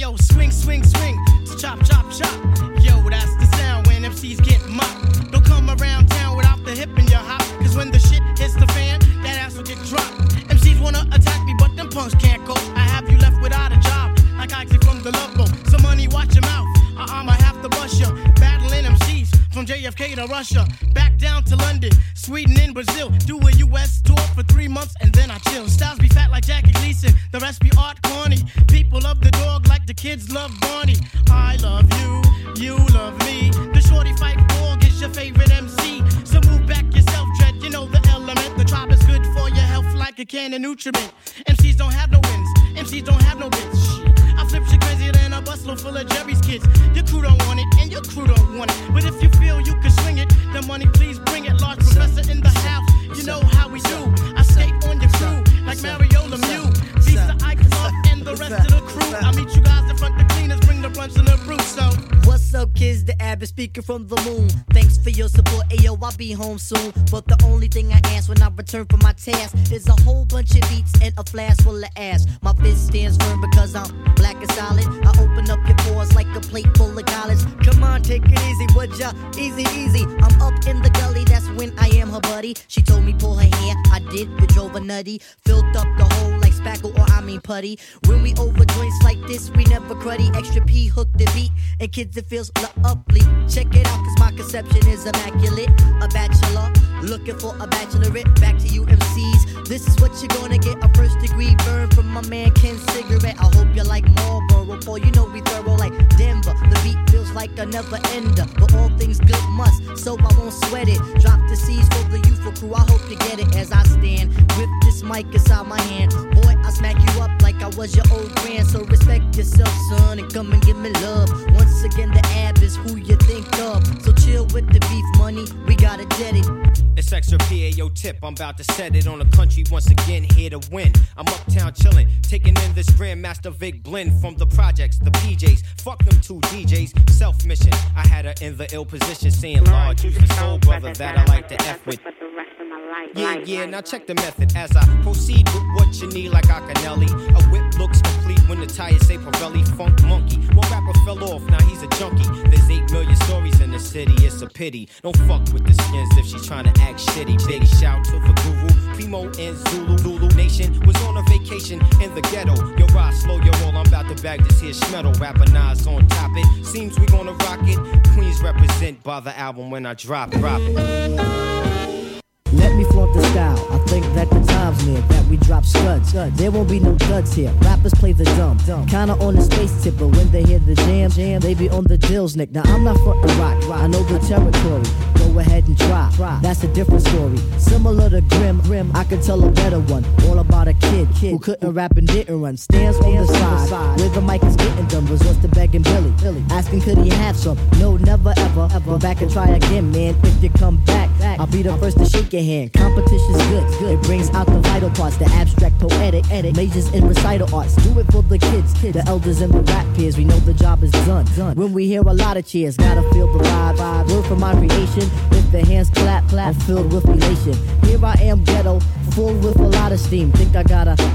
yo, swing, swing, swing. Chop, chop, chop. Yo, that's the sound when MCs get mocked. Don't come around town without the hip in your hop. Cause when the shit hits the fan, that ass will get dropped. MCs wanna attack me, but them punks can't go. I have you left without a job, like Isaac from the Love Boat. Some money, watch your mouth. I have to bust ya. Battling MCs from JFK to Russia. Back down to London, Sweden and Brazil. Do a US tour for 3 months and then I chill. Styles be fat like Jackie Gleason, the rest be art corny. People love the dog like the kids love Barney. I love you, you love me. The shorty fight dog is your favorite MC. So move back yourself, Dread, you know the element. The tribe is good for your health like a can of nutriment. MCs don't have no wins, MCs don't have no bits. Shit. I flip shit crazier than a busload full of Jerry's kids. Your crew don't want it, and your crew don't want it. But if you feel you can swing it, the money please bring it. Large professor in the house, you know how we do. I skate on your crew like Mario Lemieux. Visa Ike Club and the rest of the crew. I meet you guys in front the cleaners, bring the brunch and the brew. So what's up, kids? The Abbott speaking from the moon. Thanks for your support. Ayo, I'll be home soon. But the only thing I ask when I return from my task is a whole bunch of beats and a flask full of ass. My fist stands firm because I'm black and solid. I open up your pores like a plate full of college. Come on, take it easy, would ya? Easy, easy. I'm up in the gully, that's when I am her buddy. She told me pull her hair, I did, it drove her nutty. Filled up the hole like spackle or I mean putty. When we over joints like this, we never cruddy. Extra P hook the beat, and kids it feels lovely. Check it out, cause my conception is immaculate. A bachelor, looking for a bachelorette. Back to you MCs, this is what you're gonna get. A first degree burn from my man Ken Cigarette. I hope you like Marlboro, for you know we thorough like Denver. The beat feels like a never ender, but all things good must, so I won't sweat it. Drop the C's for the youthful crew, I hope you get it as I stand with this mic inside my hand. Boy, I smack you up like I was your old grand, so respect yourself, son, and come and give me love. Once again, the Ab is who you think of, so chill with the beef money, we gotta get it. It's extra PAO tip, I'm about to set it on the country once again, here to win. I'm uptown chillin', taking in this Grandmaster Vic blend from the projects, the PJs. Fuck them two DJs, self-mission. I had her in the ill position, saying, Lord, use the soul brother that I like to F with. Yeah, now check the method as I proceed with what you need like Acanelli. A whip looks complete when the tires say Pirelli. Funk monkey, one rapper fell off, now he's a junkie. There's 8 million stories in the city, it's a pity. Don't fuck with the skins if she's trying to act shitty. Big shout to the guru, Primo and Zulu Nation was on a vacation in the ghetto. Yo, ride slow, yo, roll, I'm about to bag this here schmeddle. Rapper Nas on top it, seems we gonna rock it. Queens represent by the album when I drop it. Let me flaunt the style. I think that the time's near that we drop studs. There won't be no duds here. Rappers play the dumb. Kinda on the space tip, but when they hear the jam, they be on the dills, Nick. Now I'm not frontin' rock. I know the territory. Go ahead and try. That's a different story. Similar to Grim, I could tell a better one. All about a kid who couldn't rap and didn't run. Stands on the side where the mic is getting done. Resorts to begging Billy, asking could he have some. No, never ever. Go back and try again, man. If you come back, I'll be the first to shake your hand. Competition's good. It brings out the vital parts, the abstract, poetic, majors in recital arts. Do it for the kids, the elders and the rap peers. We know the job is done. When we hear a lot of cheers, gotta feel the vibe. Word from my creation. If the hands clap, I'm filled with elation. Here I am, ghetto, full with a lot of steam. I think I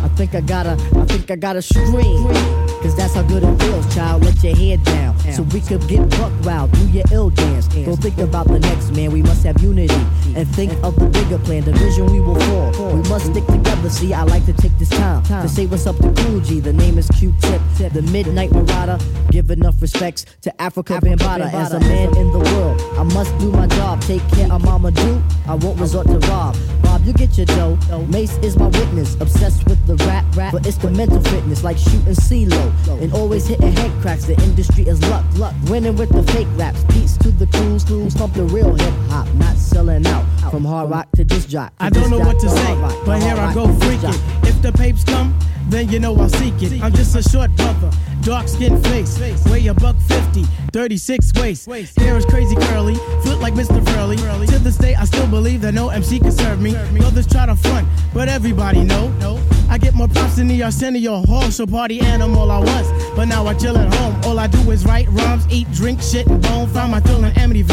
gotta scream. Cause that's how good it feels, child. Let your head down, so we could get buck wild. Do your ill dance. Don't think about the next man. We must have unity and think of the bigger plan. The vision we will fall. We must stick together. See, I like to take this time to say what's up to Cool G. The name is Q-Tip, the Midnight Marauder. Give enough respects to Africa Bambaataa. As a man in the world, I must do my job. Take care of Mama Do. I won't resort to rob. Bob, you get your dough. Mace is my witness. Obsessed with the rap, but it's the mental fitness, like shooting CeeLo. And always hitting head cracks. The industry is luck. Winning with the fake raps. Peace to the crews pump the real hip hop. Not selling out from hard rock to this jock. I don't know what to say, but here I go freaking. If the papes come, then you know I'll seek it. I'm just a short brother, dark skin face, weigh a $150, 36 waist. Hair is crazy curly, foot like Mr. Furley. To this day, I still believe that no MC can serve me. Others try to front, but everybody know. I get more props than the Arsenio Hall, so party animal I was. But now I chill at home. All I do is write rhymes, eat, drink, shit, and bone. Find my thrill in Amityville.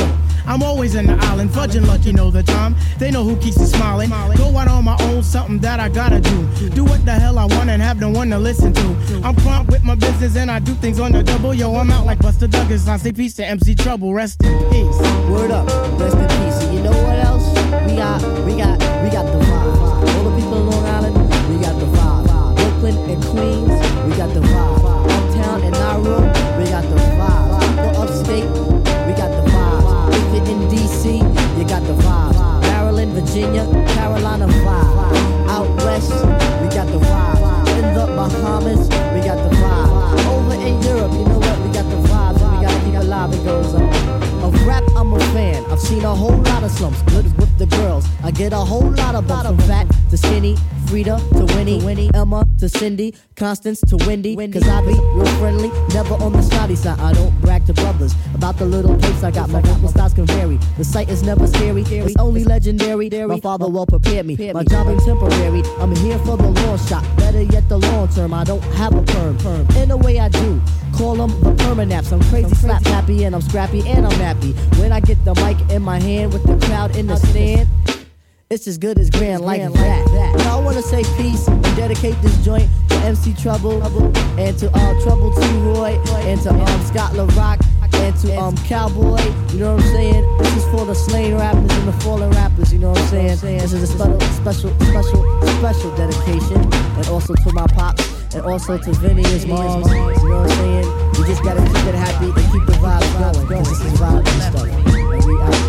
I'm always in the island, fudging lucky know the time. They know who keeps me smiling. Go out on my own, something that I gotta do. Do what the hell I want and have no one to listen to. I'm prompt with my business and I do things on the double. Yo, I'm out like Buster Douglas. I say peace to MC Trouble. Rest in peace. Word up, rest in peace. And you know what else? We got the vibe. All the people on Long Island, we got the vibe. Brooklyn and Queens, we got the vibe. Uptown and Nauru, we got the vibe. For upstate, we got the vibe. If you're in DC, you got the vibe. Maryland, Virginia, Carolina vibe. Out west, we got the vibe. In the Bahamas, we got the vibe. Over in Europe, you know what? We got the vibes and we gotta keep it alive. It goes on. Of rap, I'm a fan. I've seen a whole lot of slumps, good with the girls. I get a whole lot of bumps from fat to skinny, Frida to Winnie, Emma to Cindy, Constance to Wendy. Cause I be real friendly, never on the snotty side. I don't brag to brothers about the little place I got. My vocal styles can vary. The sight is never scary, it's only legendary. My father well prepared me. My job ain't temporary. I'm here for the long shot. Better yet the long term. I don't have a perm. In a way I do. Call them the permanaps. I'm crazy, slap happy, and I'm scrappy, and I'm happy. When I get the mic in my hand with the crowd in the stand, it's as good as grand like that. Now I wanna say peace and dedicate this joint to MC Trouble and to Trouble T-Roy and to Scott LaRock and to Cowboy. You know what I'm saying? This is for the slain rappers and the fallen rappers. You know what I'm saying? This is a special dedication, and also to my pops. And also to Vinny and his mom, you know what I'm saying? You just gotta keep it happy and keep the vibes going. This is vibes and stuff. And we out.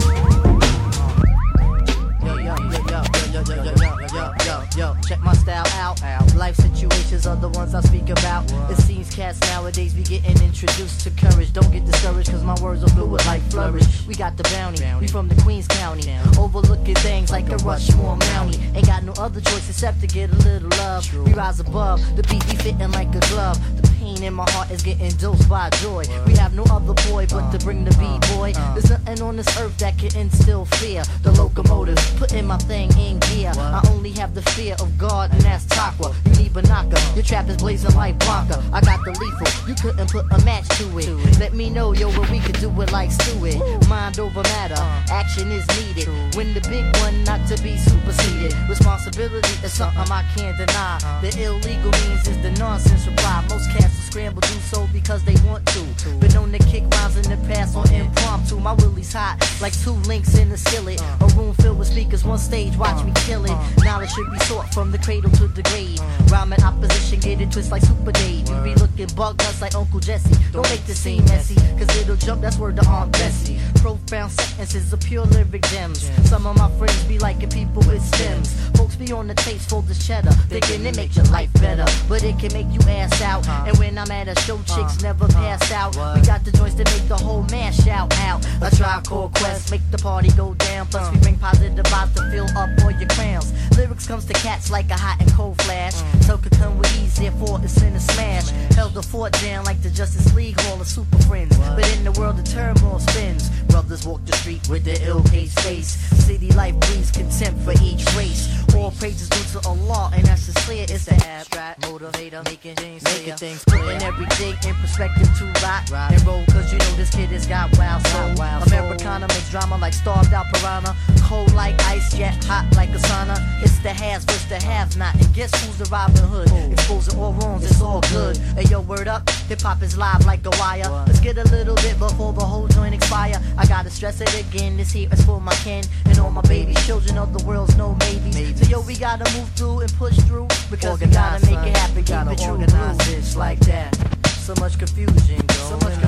Yo, check my style out. Life situations are the ones I speak about. It seems cats nowadays be getting introduced to courage. Don't get discouraged cause my words are filled with life flourish. We got the bounty, we from the Queens County. Overlooking things like a Rushmore Mountie. Ain't got no other choice except to get a little love. We rise above, the beat be fitting like a glove. The pain in my heart is getting dosed by joy. We have no other boy but to bring the B-boy. There's nothing on this earth that can instill fear. The locomotive, putting my thing in gear. I only have the fear of God and that's Takwa. You need Banaka, your trap is blazing like Blanca. I got the lethal, you couldn't put a match to it. Let me know, yo, where we could do it like Stewart. Mind over matter, action is needed. Win the big one, not to be superseded. Responsibility is something I can't deny. The illegal means is the nonsense reply. Most cats will scramble, do so because they want to. Been known to kick rhymes in the past on impromptu. My willy's hot, like 2 links in the skillet. A room filled with speakers, one stage, watch me kill it. Knowledge should be sought from the cradle to the grave. Rhyming opposition, get it twist like Super Dave. You be looking bug nuts like Uncle Jesse. Don't make this seem messy, cause it'll jump, that's word to Aunt Bessie. Profound sentences of pure lyric gems. Some of my friends be liking people with stems. Folks be on the taste for this cheddar, thinking it makes your life better, but it can make you ass out. And when I'm at a show, chicks never pass out. We got the joints to make the whole man shout out. A Tribe Called Quest, make the party go down. Plus we bring positive vibes to fill up all your crowns. Lyrics comes to cats like a hot and cold flash. So could come with ease, therefore it's in a smash. Held the fort down like the Justice League Hall of Super Friends. But in the world the turmoil spins. Brothers walk the street with their ill-paced face. City life breeds contempt for each race. All praises due to Allah, and that's as clear as the abstract motivator, making things putting everything in perspective to rock and roll. Cause you know this kid has got wild soul. Americana makes drama like starved out piranha. Cold like ice, yet hot like a sauna. It's the haves versus the have not. And guess who's the Robin Hood? Exposing all wrongs, it's all good. Hey yo, word up, hip hop is live like a wire. Let's get a little bit before the whole joint expire. I gotta stress it again, this here is for my kin and all my babies, children of the world's no maybes. So yo, we gotta move through and push through because we gotta make it happen, keep it true. It's like that. So much confusion going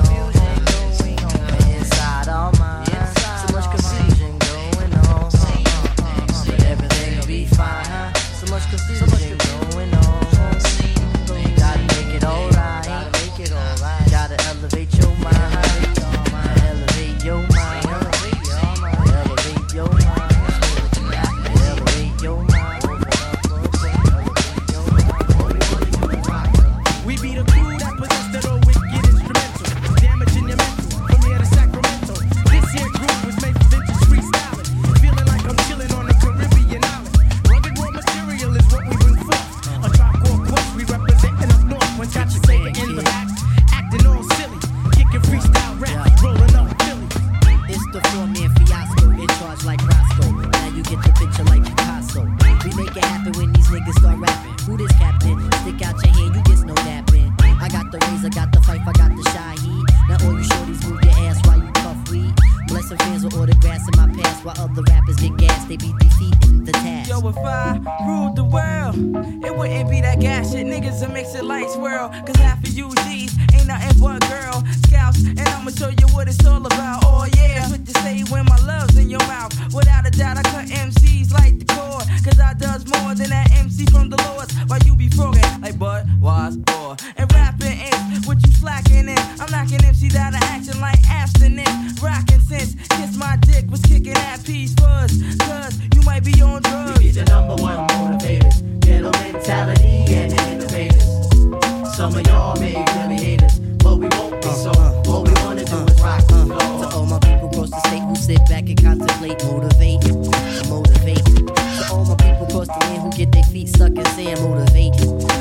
on inside our minds. So much confusion going on, but everything will be fine. So much confusion going on. Gotta make it alright. Gotta elevate your mind. Elevate your mind. Elevate your mind. Elevate your mind. We be the crew that possess that old wicked instrumental, damaging your mental from here to Sacramento. This here group was made for vintage freestyling, feeling like I'm chilling on a Caribbean island. Rugged raw material is what we bring forth. niggas start rapping. Who this captain? Stick out your hand, you just know dapping. I got the razor, got the fife, I got the Shaheed. Now all you shorties move your ass while you puff weed. Blessing fans with autographs in my past, while other rappers get gas, they be defeating the task. Yo, if I ruled the world, it wouldn't be that gas shit. Niggas will mix it like swirl. Cause half of you G's ain't nothing but girl scouts. And I'ma show you what it's all about. Oh yeah, that's what you say when my love's in your mouth. Without a doubt, I cut MCs like the cord. Cause I does more than that MC from the Lords. While you be frogging like Bud, was, or. And rapping is what you slacking in. I'm knocking MCs out of action like abstinence. Rocking since kiss my dick was kicking at peace fuzz. Cause you might be on drugs. We be the number one motivators. Ghetto mentality and innovators. Some of y'all may really hate us, but we won't be so. All we wanna do is rock and roll. To all my people across the state who sit back and contemplate, motivate. To all my people across the land who get their feet stuck in sand, motivate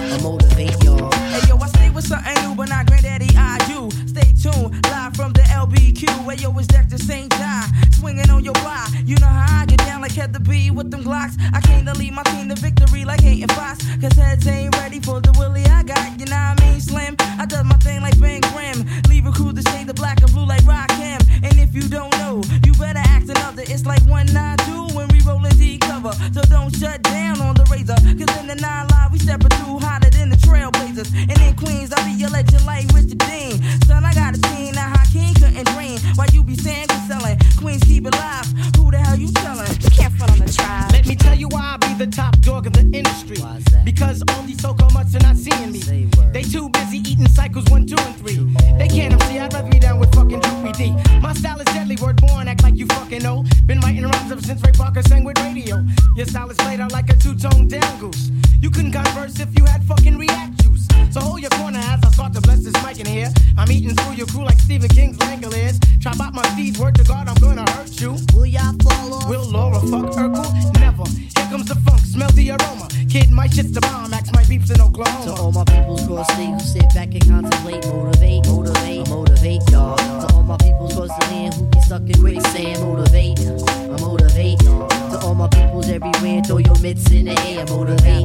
y'all. Hey yo, I stay with something new, but not granddaddy I do. Stay tuned, live from the LBQ. Hey yo, it's Dexter St. John, swinging on your block. You know how I get down like Heather B with them Glocks. I came to lead my team to victory like Hayden Fox. Cause heads ain't ready for the Willie I got, you know what I mean, Slim? I does my thing like Ben Grimm. Leave a crew to shade the black and blue like Rakim. And if you don't know, you better act another. It's like 192 when we rollin' D cover. So don't shut down on the razor. Cause in the 9 Live we steppin' through hotter than the Trailblazers. And in Queens I be your legend like Richard Dean. Son, I got a team now Hakeem couldn't dream. While you be saying you're selling, Queens keep it live. Who the hell you tellin'? You can't front on the tribe. Let me tell you why I be the top dog of the industry. Because all these so-called mutts are not seeing me. They too busy eating cycles 1, 2, and 3. They can't MC, I'd rather be down with fucking Droopy D. My style is deadly, word born, act like you fucking know. Been writing rhymes ever since Ray Parker sang with radio. Your style is played out like a two-tone down goose. You couldn't converse if you had fucking react juice. So hold your corner as I start to bless this mic in here. I'm eating through your crew like Stephen King's Langoliers. Chop out my steeds, word to God, I'm gonna hurt you. Will y'all fall off? Will Laura fuck Urkel? Never. Here comes the funk, smell the aroma. Kid, my shit's the bomb, axe my beeps in Oklahoma. To all my peoples cross state who sit back and contemplate, motivate y'all. To all my peoples cross the land who be stuck in quicksand, motivate y'all. To all my peoples everywhere, throw your mitts in the air, motivate.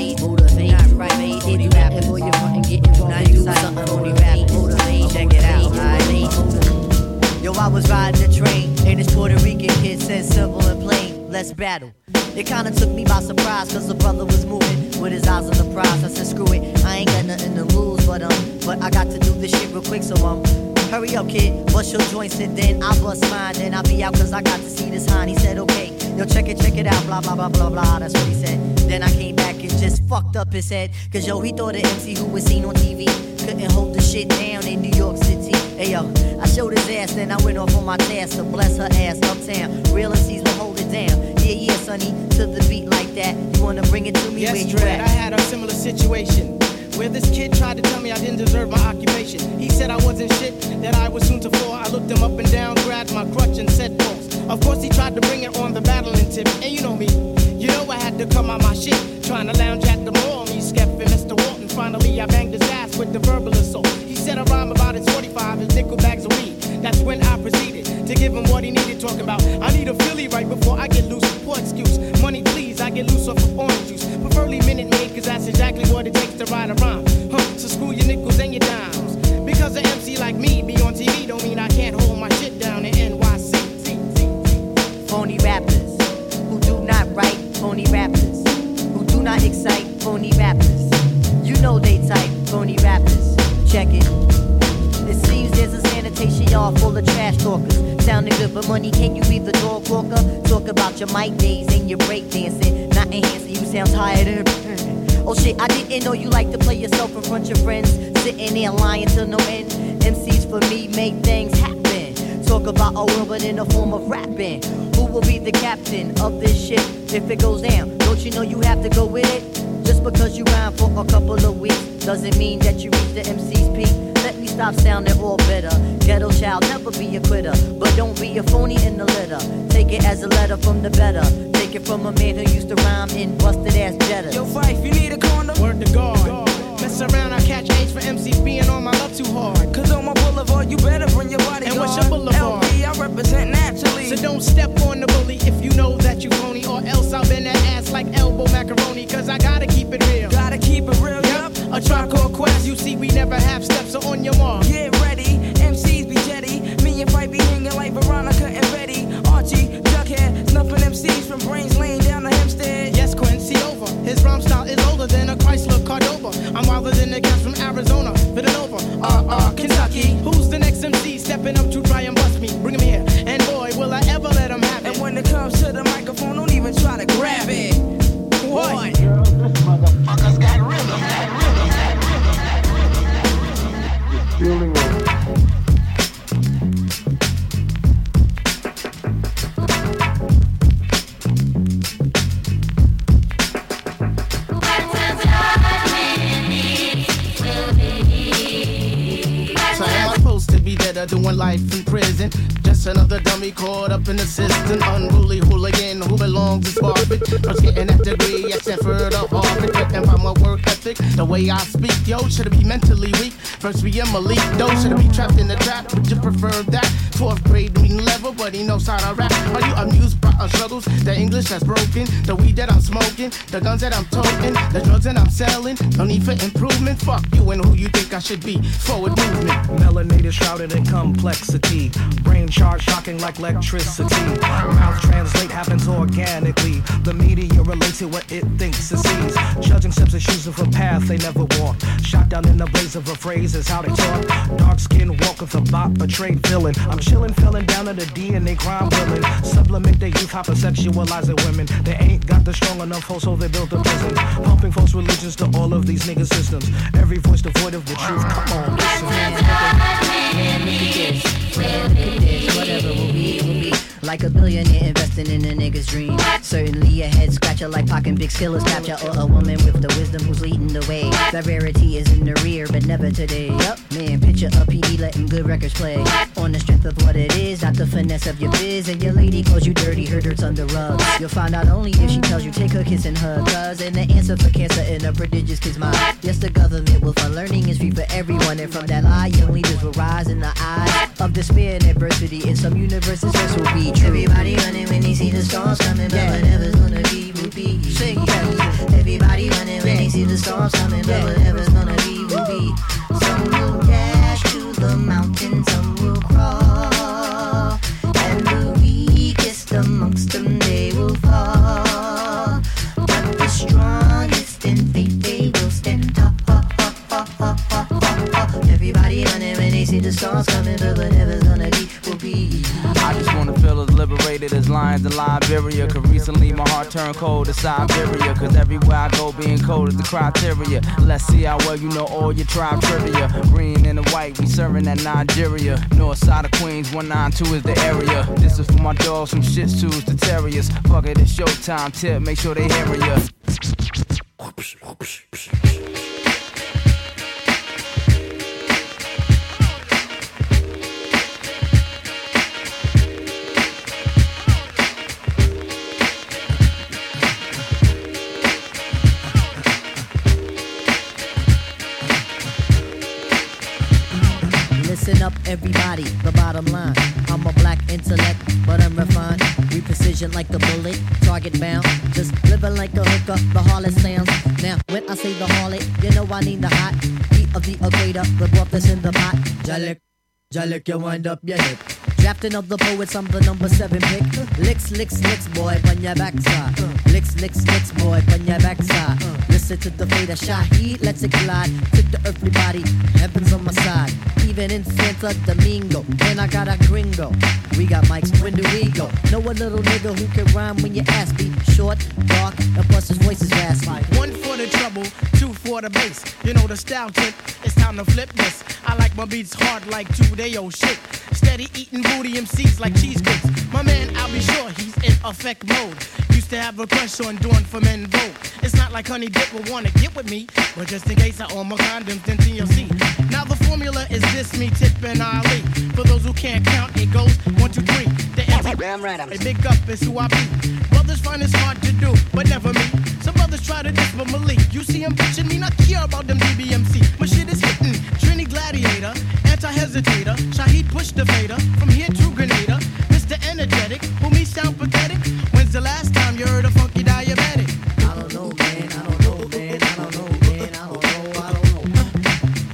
Not right, mate, they do rapping for your front and getting wrong. Now do something on the rap, motivate. Check it out, motivate. Yo, I was riding the train, and this Puerto Rican kid said simple and plain, let's battle. It kinda took me by surprise, cause the brother was moving with his eyes on the prize. I said, screw it, I ain't got nothing to lose, but I got to do this shit real quick, so hurry up, kid, bust your joints and then I bust mine. Then I'll be out cause I got to see this hind. He said, okay, yo, check it out, blah, blah, blah, blah, blah, that's what he said. Then I came back and just fucked up his head, cause yo, he thought the MC who was seen on TV couldn't hold the shit down in New York City. Hey yo, I showed his ass, then I went off on my task to bless her ass uptown. Real MCs will hold it down. Yeah, sonny, to the beat like that. You wanna bring it to me? Yes, where you Dread, at? I had a similar situation where this kid tried to tell me I didn't deserve my occupation. He said I wasn't shit, that I was soon to fall. I looked him up and down, grabbed my crutch and said false. Of course he tried to bring it on the battling tip, and you know me. You know I had to come out my shit, trying to lounge at the mall. Me, Skep, and Mr. Walton. Finally I banged his ass with the verbal assault. He said a rhyme about his 45, his nickel bags of weed. That's when I proceeded to give him what he needed, talking about I need a Philly right before I get loose. Poor excuse, money please, I get loose off of orange juice. Preferably Minute Maid, cause that's exactly what it takes to write a rhyme. So screw your nickels and your dimes. Because an MC like me be on TV don't mean I can't hold my shit down in NYC. Phony rappers who do not write, phony rappers who do not excite, phony rappers. You know they type, phony rappers. Check it. It seems there's a sanitation yard full of trash talkers. Sounding good, but money, can you be the dog walker? Talk about your mic days and your break dancing. Not enhancing, you sound tired. Oh shit, I didn't know you like to play yourself in front of your friends. Sitting there lying till no end. MCs for me make things happen. Talk about a world, but in the form of rapping. Who will be the captain of this ship if it goes down? Don't you know you have to go with it? Just because you rhyme for a couple of weeks doesn't mean that you reach the MC's peak. Let me stop sounding all bitter. Ghetto child, never be a quitter, but don't be a phony in the litter. Take it as a letter from the better. Take it from a man who used to rhyme in busted ass Jetta. Yo, Fife, you need a condom? Word to God. Mess around, I catch AIDS for MCs being on my love too hard. Cause on my boulevard, you better bring your body. And what's your boulevard? LB, I represent naturally. So don't step on the bully if you know that you phony, or else I'll bend that ass like elbow macaroni. Cause I gotta You see, we never have steps, so on your mark. Get ready, MCs be jetty. Me and Fight be hanging like Veronica and Betty. Archie, Jughead, snuffing MCs from Brains Lane down to Hempstead. Yes, Quincy over. His rhyme style is older than a Chrysler Cordova. I'm wilder than the cats from Arizona, Villanova, Kentucky. Who's the next MC stepping up to try and bust me? Bring him here, and boy, will I ever let him have it. And when it comes to the microphone, don't even try to grab it. What? Girl, this motherfucker's got rhythm. Feeling doing life in prison. Just another dummy caught up in the system. Unruly hooligan who belongs to Sparford. First getting that degree at Stanford or Harvard. And by my work ethic, the way I speak, yo, should it be mentally weak? First we am elite, though, should it be trapped in the trap? Would you prefer that? 4th grade reading level, but he knows how to rap. Are you amused by our struggles? The English that's broken, the weed that I'm smoking, the guns that I'm toting, the drugs that I'm selling. No need for improvement. Fuck you and who you think I should be. Forward movement. Melanated, shrouded in complexity. Brain charge shocking like electricity. Mouth translate happens organically. The media relates to what it thinks it sees. Judging steps and choosing for path they never walk. Shot down in the blaze of a phrase is how they talk. Dark skin walk with a bot, betrayed villain. I'm chillin', felling down to the DNA crime willing. Supplement their youth, hypersexualizing women. They ain't got the strong enough hold, so they built a prison. Pumping false religions to all of these nigga systems. Every voice devoid of the truth. Come on, listen. Man, look at this. Man, look at this. Whatever will be. Like a billionaire investing in a nigga's dream. Certainly a head scratcher like Pac and Big Skiller's capture. Or a woman with the wisdom who's leading the way. The rarity is in the rear, but never today. Yup, man, picture a PD letting good records play. On the strength of what it is, not the finesse of your biz. And your lady calls you dirty, her dirt's under rugs. You'll find out only if she tells you take her kiss and hug. Cause in the answer for cancer in a prodigious kid's mind. Yes, the government will fund learning is free for everyone. And from that lie, young leaders will rise in the eyes of despair and adversity. In some universes, this will be true. Everybody running when they see the storms coming, but whatever's gonna be will be. Sing, yeah. Everybody running when they see the storms coming, but whatever's gonna be will be. Some will dash to the mountain, some will crawl, and the weakest amongst them they will fall. But the strongest in faith they will stand tall. Everybody running when they see the storms coming, but whatever's gonna be will be. I just wanna feel as liberated as lions in Liberia. Cause recently my heart turned cold to Siberia. Cause everywhere I go being cold is the criteria. Let's see how well you know all your tribe trivia. Green and the white, we serving at Nigeria. North side of Queens, 192 is the area. This is for my dogs from Shih Tzus to Terriers. Fuck it, it's showtime, tip, make sure they hearing ya. Listen up, everybody, the bottom line. I'm a black intellect, but I'm refined. We precision like the bullet, target bound. Just living like a hooker, the harlot sounds. Now, when I say the harlot, you know I need the hot heat of the equator, the broth that's in the pot. Jalik, you wind up your hip. Drafting of the poets, I'm the number 7 pick. Licks, boy, on your backside. Licks, boy, on your backside. Listen to the fate of Shaheed, let's it collide. Took the earthly body, heaven's on my side. Even in Santo Domingo, and I got a gringo. We got mics, when do we go? Know a little nigga who can rhyme when your ass be short, dark, and plus his voice is raspy. 1 for the trouble, 2 for the bass. You know the style tip, it's time to flip this. I like my beats hard like 2-day-old shit. Steady eating booty MCs like cheese grits. My man, I'll be sure he's in effect mode. Used to have a crush on doing for men vote. It's not like Honey Dip will wanna get with me, but just in case I own my condoms, then TLC. Now the formula is this, me, Tip, and Ali. For those who can't count, it goes 1, 2, 3. The answer, damn right, a big up is who I be. Brothers find it's hard to do, but never me. Some brothers try to diss, but Malik, you see him bitching me, not care about them DBMC. My shit is hitting, Trini Gladiator, anti-hesitator, Shaheed push the fader, from here to Grenada, Mr. Energetic, who me sound pathetic. When's the last time you heard a funky diabetic? I don't know, man, I don't know, man, I don't know, man, I don't know, I don't know.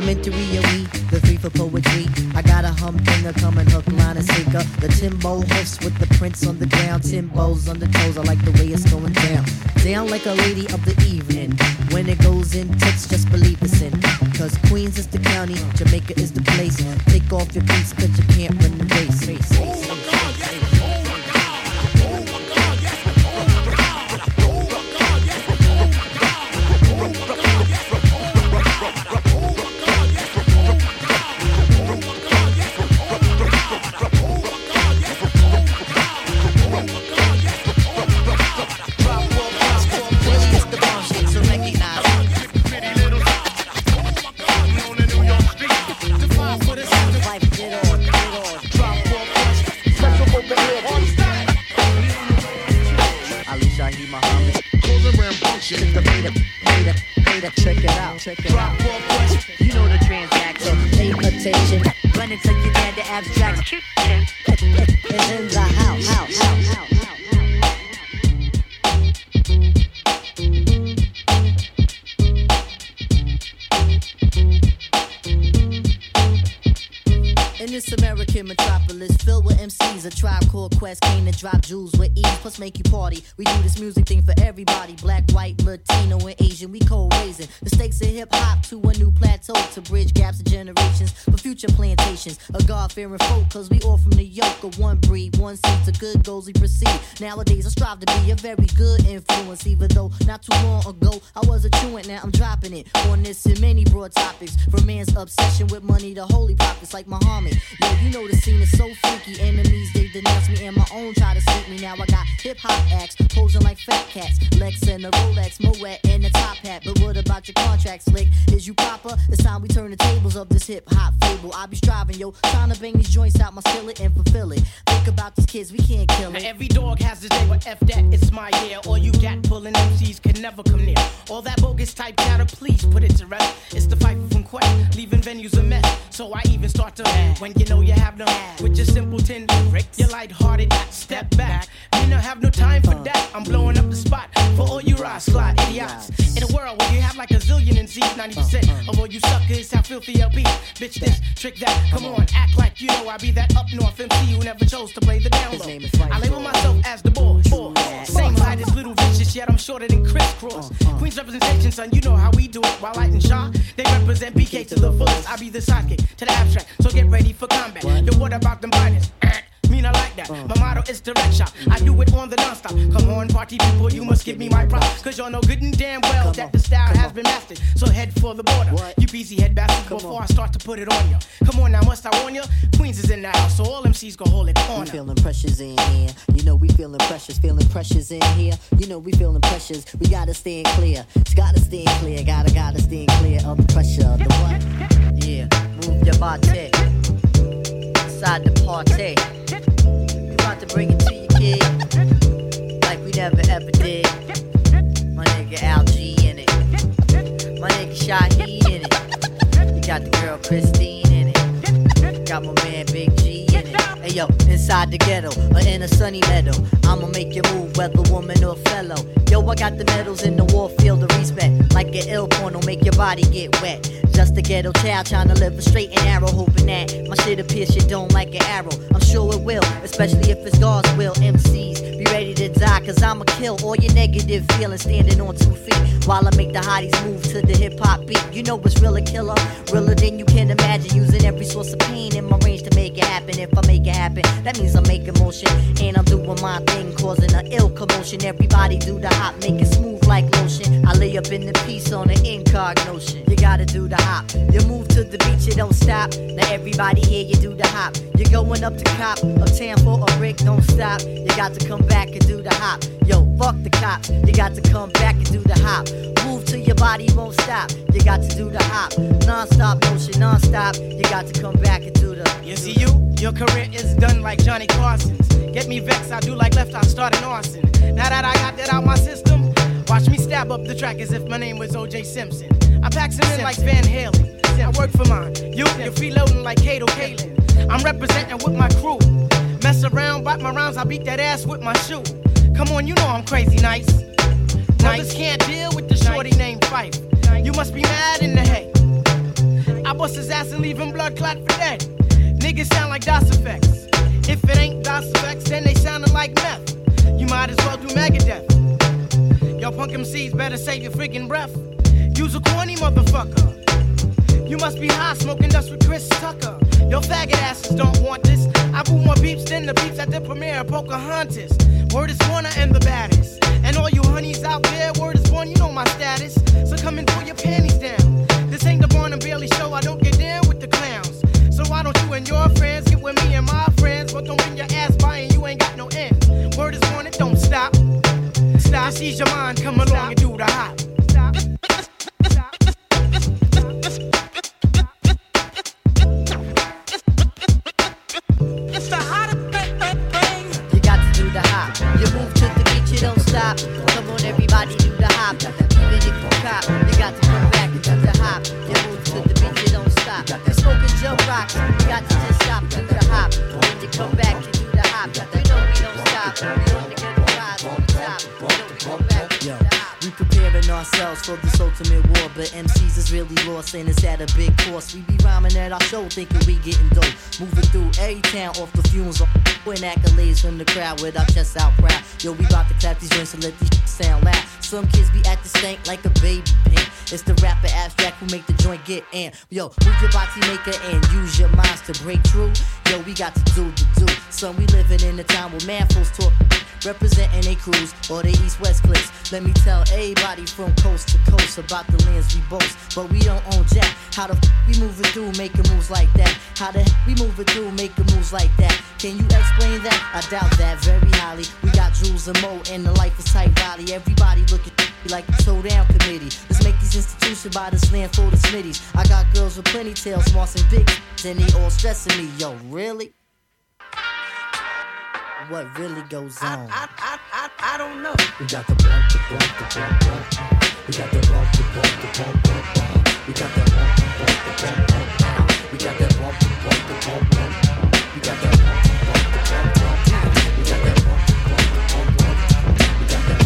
Elementary we, the three for poetry. I got a humdinger coming hook, line, and sinker. The Timbo hoofs with the prints on the ground. Timbos on the toes, I like the way it's going down. Down like a lady of the evening. When it goes in tits, just believe it's in. Cause Queens is the county, Jamaica is the place. Take off your boots, cause you can't run the race. Check it out. Drop 4 questions. You know the transaction. Pay attention. Run it till you get the abstract. It's in the house. In this American metropolis filled with MCs, a tribe called Quest came to drop jewels with ease, plus make you party. We do this music thing for everybody, black, white, Latino, and Asian. We co-raising the stakes of hip-hop to a new plateau, to bridge gaps of generations for future plantations. A God-fearing folk, cause we all from the yoke of one breed, one seed to good goals we proceed. Nowadays I strive to be a very good influence, even though not too long ago I was a truant. Now I'm dropping it on this and many broad topics, from man's obsession with money to holy prophets like Muhammad. Yo, you know the scene is so freaky. Enemies, they denounce me, and my own try to sneak me. Now I got hip-hop acts posing like fat cats, Lex and a Rolex, Moet and a top hat. But what about your contract, slick? Is you proper? It's time we turn the tables of this hip-hop fable. I be striving, yo, trying to bang these joints out my skillet and fulfill it. Think about these kids, we can't kill it. Now every dog has his day, but F that, it's my year. All you gat pulling MCs can never come near. All that bogus type chatter, please put it to rest. It's the fight from Quest, leaving venues a mess. So I even start to when you know you have no with your simpleton lyrics. You're lighthearted, step back. Me no have no time for that. I'm blowing up the spot for all you rock slide idiots. In a world where you have like a zillion MCs, 90% of all you suckers have filthy LPs. Bitch this, trick that, come on, act like you know I be that up north MC who never chose to play the down low. I label myself as the boss. Same height as Little Vicious, yet I'm shorter than Crisscross. Queen's representation, son, you know how we do it. While Light and Shaw, they represent BK to the fullest. I be the sidekick to the abstract, so get ready for combat. Yo, what about them biters? Me not like that. My motto is direct shot. I do it on the non-stop. Come on, party people, you must give me my props. Cause y'all know good and damn well that the style has been mastered. So head for the border. You peasy head bastard before I start to put it on you. Come on now, must I warn you? Queens is in the house, so all MCs gon' hold it corner. We feeling pressures in here. You know we feeling pressures in here. You know we feeling pressures. We gotta stand clear. It's gotta stand clear. Gotta stand clear of the pressure. The what? Yeah, move your body. Inside the party. We about to bring it to you, kid, like we never ever did. My nigga Al G in it, my nigga Shaheed in it. You got the girl Christine in it, got my man Big G in it. Hey yo, inside the ghetto or in a sunny meadow, I'ma make you move whether woman or fellow. Yo, I got the medals in the war field of respect, like an ill porno make your body get wet. Just a ghetto child trying to live a straight and narrow, hoping that my shit'll pierce your dome like an arrow. I'm sure it will, especially if it's God's will. MCs, be ready to die, cause I'ma kill all your negative feelings standing on 2 feet, while I make the hotties move to the hip-hop beat. You know what's real a killer, realer than you can imagine, using every source of pain in my range to make it happen. If I make it happen, that means I'm making motion, and I'm doing my thing, causing an ill commotion. Everybody do the hop, make it smooth like lotion. I lay up in the piece on an incog notion. You gotta do the hop, you move to the beat, you don't stop. Now everybody here, you do the hop. You're going up to cop, uptown for a brick, don't stop. You got to come back and do the hop. Yo, fuck the cops, you got to come back and do the hop. Move till your body won't stop, you got to do the hop. Non-stop motion, non-stop, you got to come back and do the. You see your career is done like Johnny Carson's. Get me vexed, I do like left, I start an arson. Now that I got that out my system, watch me stab up the track as if my name was O.J. Simpson. I pack some in like Van Halen. I work for mine. You're freeloading like Kato Kalin. I'm representing with my crew. Mess around, bite my rhymes, I beat that ass with my shoe. Come on, you know I'm crazy nice. Brothers can't deal with the shorty named Fife. You must be mad in the hay. I bust his ass and leave him blood clot for dead. Niggas sound like DOS effects. If it ain't DOS effects, then they soundin' like meth. You might as well do Megadeth. Yo, punk MCs better save your freaking breath. You's a corny motherfucker. You must be high smoking dust with Chris Tucker. Yo, faggot asses don't want this. I boot more beeps than the beeps at the premiere of Pocahontas. Word is Warner and the baddest. And all you honeys out there, word is born, you know my status. So come and pull your panties down. This ain't the Barnum Bailey show, I don't get down with the clowns. So why don't you and your friends get with me and my friends? But don't bring your ass by and you ain't got no end. Word is born, it don't stop. Stop, seize your mind, come along and do the hop. Stop. It's the hottest thing. You got to do the hop. You move to the beat, you don't stop. Come on, everybody, do the hop. Even if you cop, you got to come back and do the hop. You move to the beat, you don't stop. You smoking Joe Rocks, you got to just stop, do the hop. When you come back, you do the hop. You know we don't stop. We only get the rise on the top. You know we come back and do the hop. We preparing ourselves for this ultimate war, but MCs is really lost and it's at a big cost. We be rhyming at our show thinking we getting dope. Moving through every town off the fumes of win accolades from the crowd with our chests out proud. Yo, we bout to clap these joints and let these sound loud. Some kids be at the stank like a baby pimp. It's the rapper abstract who make the joint get in. Yo, move your body maker and use your minds to break through. Yo, we got to do the do. Son, we living in a time where man fools talk, representing they crews or they east-west cliques. Let me tell everybody from coast to coast about the lands we boast, but we don't own jack. How the we moving through making moves like that? How the we moving through making moves like that? Can you explain that? I doubt that very highly. We got Jules and Mo and the life is tight Riley. Everybody looking like the showdown committee. Let's make these institutions by this land full of smitties. I got girls with plenty tails, smarts and big, and they all stressing me. Yo, really? What really goes on? I don't know. We got the bump, the bump, the bump, bump. We got the bump, the bump, the bump, bump, bump. We got the bump, the bump, the bump, bump, bump. We got the bump, the bump, the bump, bump. We got the bump, the bump, the bump, bump. We got the bump, the bump, the bump, bump. We got the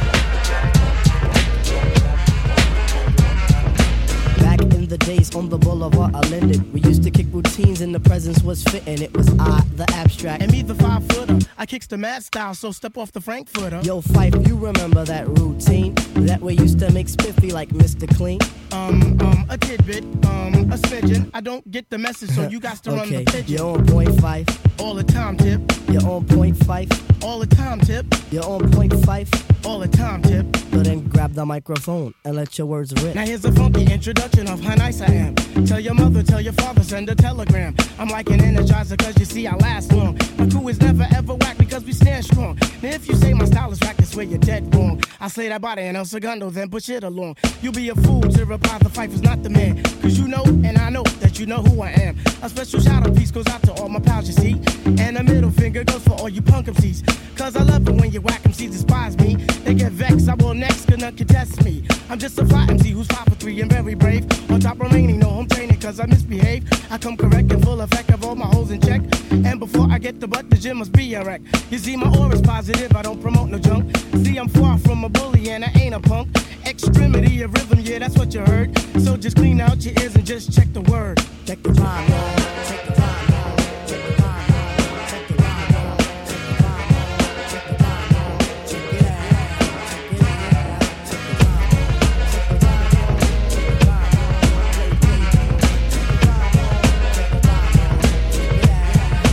Back in the days on the boulevard I Linden, we used to kick routines and the presence was fitting. It was I, the abstract. And me, the 5-footer. I kicks the mad style, so step off the Frankfurter. Yo, Fife, you remember that routine? That way used to make spiffy like Mr. Clean. A tidbit, a smidgen. I don't get the message, so you got to run the pigeon. You're on point, Fife. All the time, Tip. You're on point, Fife. All the time, Tip. You're on point, Fife. All the time, Tip. So then grab the microphone and let your words rip. Now here's a funky introduction of how nice I am. Tell your mother, tell your father, send a telegram. I'm like an energizer, cause you see I last long. My crew is never ever whack because we stand strong. Now if you say my style is whack, that's where you're dead wrong. I slay that body and El Segundo, then push it along. You be a fool to reply the Fife is not the man. Cause you know, and I know, that you know who I am. A special shout out piece goes out to all my pals, you see. And a middle finger goes for all you punk MCs. Cause I love it when you whack MCs despise me. They get vexed, I will next, cause none can test me. I'm just a fly MC who's 5 for 3 and very brave. On top remaining, no home training cause I misbehave. I come correct and full effect of all my hoes in check. And before I get the butt, the gym must be a wreck. You see, my aura's positive, I don't promote no junk. See, I'm far from a bully and I ain't a punk. Extremity of rhythm, yeah, that's what you heard. So just clean out your ears and just check the word. Check the rhyme, y'all. Check the rhyme, y'all. Check the rhyme, y'all. Check the rhyme, y'all. Check the rhyme, y'all. Check the rhyme, y'all. Check it out. Check it out. Check the rhyme, y'all. Check the rhyme, y'all. Check the rhyme, y'all. Play, play, play. Check the rhyme, y'all. Check the rhyme, y'all. Check it out.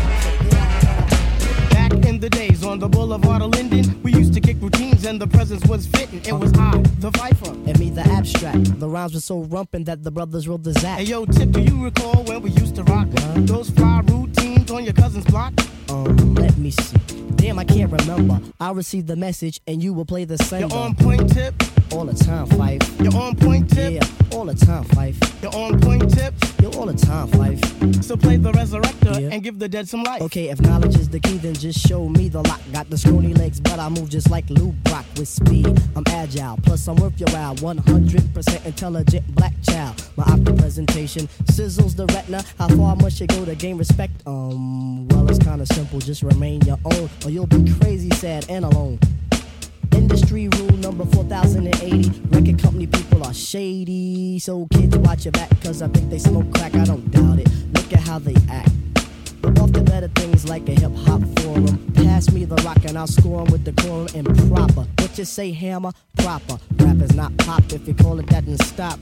Check it out. Back in the days on the boulevard of Linden, we used to kick routines and the presence was fitting. It was I, the Viper. And me, the abstract. The rhymes were so rumpin' that the brothers wrote the Zach. Hey yo, Tip, do you recall when we used to rock those fly routines on your cousin's block? Let me see. Damn, I can't remember. I received the message and you will play the sender. You're on point, Tip. All the time, Fife. You're on point, Tip. Yeah, all the time, Fife. You're on point, Tip. You're all the time, Fife. So play the resurrector Yeah. and give the dead some life. Okay, if knowledge is the key, then just show me the lock. Got the scrawny legs, but I move just like Lou Brock with speed. I'm agile, plus I'm worth your while. 100% intelligent black child. My optic presentation sizzles the retina. How far must you go to gain respect? Well, it's kinda simple. Just remain your own, or you'll be crazy, sad, and alone. Industry 3 rule number 4080. Record company people are shady. So kids, watch your back, cause I think they smoke crack, I don't doubt it. Look at how they act. But off the better things like a hip-hop forum. Pass me the rock and I'll score 'em with the quorum and proper. What you say, hammer? Proper. Rap is not pop, if you call it that, then stop.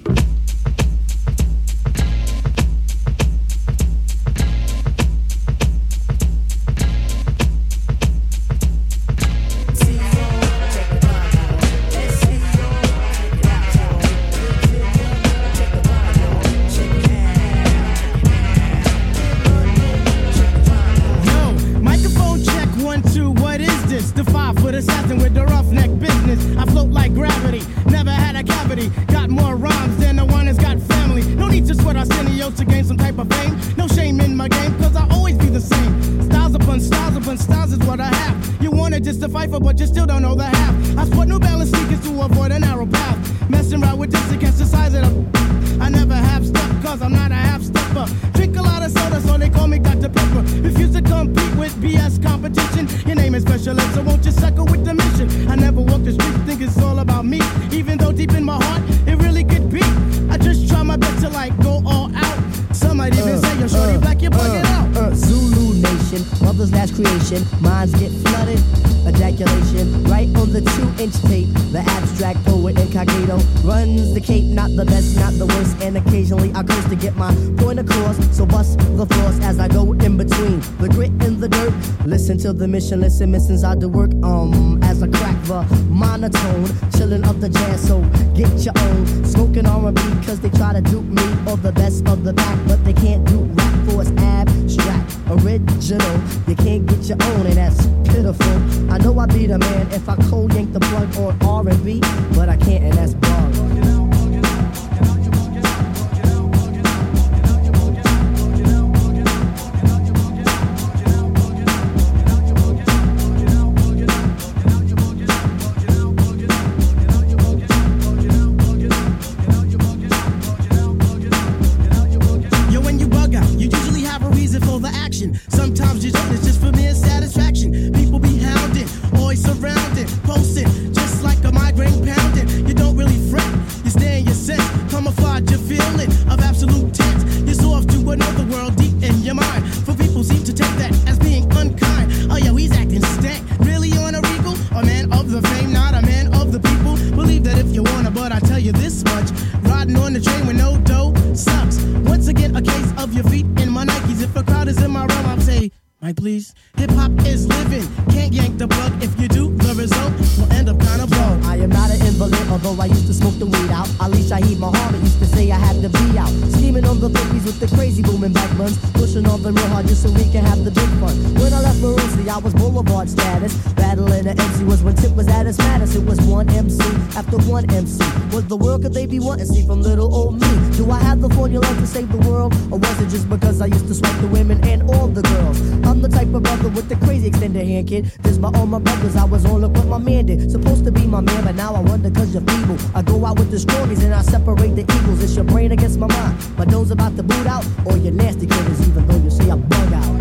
The 5-foot assassin with the roughneck business. I float like gravity, never had a cavity. Got more rhymes than the one that's got family. No need to sweat Arsenio to gain some type of fame. No shame in my game, cause I always be the same. Styles upon styles is what I have. You wanted just to fight for, but you still don't know the half. I sport New Balance sneakers to avoid a narrow path. Messing around with this against the size of the... I never have stuff, cause I'm not a half-stepper. Drink a lot of soda, so they call me Dr. Pepper. Refuse to compete with BS competition. Your name is special ed, so won't you suckle with the mission? I never walk the streets, think it's all about me. Even though deep in my heart, it really could be. I just try my best to like go all out. Some might even say you're shorty black, you're bugging out. Zulu Nation, mother's last creation. Minds get flooded, ejaculation. Right on the 2-inch tape, the abstract poet incognito runs the cape, not the best, not the worst. And occasionally I curse to get my point across. So bust the floors as I go in between the grit and the dirt. Listen to the mission, listen, missions I do work. As I crack the monotone, chillin' up the jazz, so get your own. Smoking R&B cause they try to dupe me or the best of the back, but they can't do rap for it's abstract, original. You can't get your own and that's pitiful. I know I be the man if I cold yank the plug on R&B, but I can't and that's wrong. Sometimes you don't, it's just for mere satisfaction. People be hounding, always surrounding, posting, just like a migraine pounding. You don't really fret, you stay in your sense, camouflage your feeling of absolute tense. You're so off to another world deep in your mind. For people seem to take that as being unkind. Oh yo, he's acting stank, really on a regal? A man of the fame, not a man of the people. Believe that if you wanna, but I tell you this much. Riding on the train with no dough sucks. Once again, a case of your feet in my Nikes. If a crowd is in my realm, I'll say, Mike, please. Hip-hop is living. Can't yank the plug. If you do, the result will end up kind of blown. I am not an invalid, although I used to smoke the weed out. Ali Shaheed Muhammad used to say I had to be out. Scheming on the bookies with the crazy booming back buns. Pushing on them real hard just so we can have the big fun. When I left Maroosie, I was Boulevard status. Battling the MC was when Tip was at his maddest. It was one MC after one MC. What the world could they be wanting to see from little old me? Do I have the formula to save the world? Or was it just because I used to swipe the women and all the girls? I'm the type of brother with the crazy extended hand, kid. This by all my brothers, I was all up what my man did. Supposed to be my man, but now I wonder cause you're feeble. I go out with the strongies and I separate the eagles. It's your brain against my mind. My nose about to boot out, or your nasty critters, even though you say I bug out.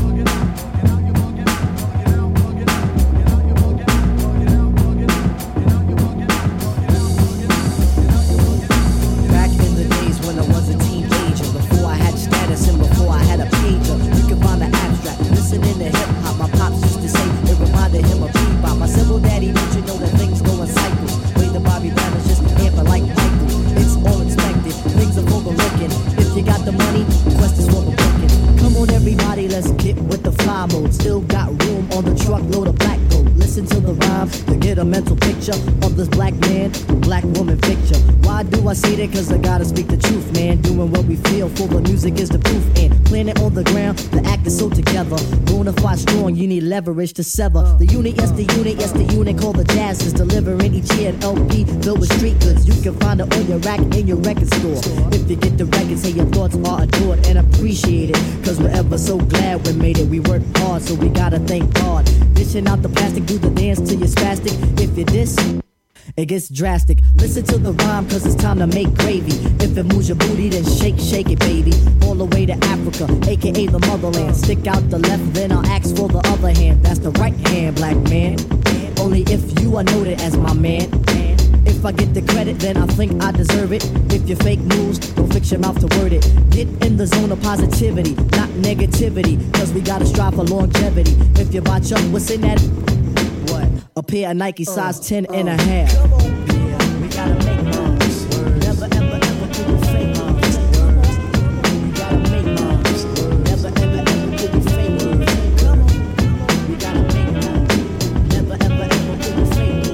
Still got room on the truckload of black gold. Listen to the rhyme to get a mental picture of this black man, black woman picture. Why do I say that? Cause I gotta speak the truth, man. Doing what we feel, for the music is the proof. And planet on the ground, the act is so together. Bonafide strong, you need leverage to sever. The unit, yes the unit, yes the unit called the Jazz is delivering each year an LP filled with street goods. You can find it on your rack in your record store. If you get the record, say your thoughts are adored and appreciated. Cause we're ever so glad we made it. We worked hard, so we gotta thank God. Dishing out the plastic, do the dance till you're spastic. If you diss, it gets drastic. Listen to the rhyme, cause it's time to make gravy. If it moves your booty, then shake, shake it, baby. All the way to Africa, aka the motherland. Stick out the left, then I'll ask for the other hand. That's the right hand, black man. Oh only if you are noted as my man. If I get the credit, then I think I deserve it. If you fake news, don't fix your mouth to word it. Get in the zone of positivity, not negativity, cause we gotta strive for longevity. If you botch up, what's in that? What? A pair of Nike size 10 and a half. Yeah, we gotta make moves. Never ever ever do the fake moves. We gotta make moves. Never ever ever do the fake moves. We gotta make moves. Never ever ever do the fake moves.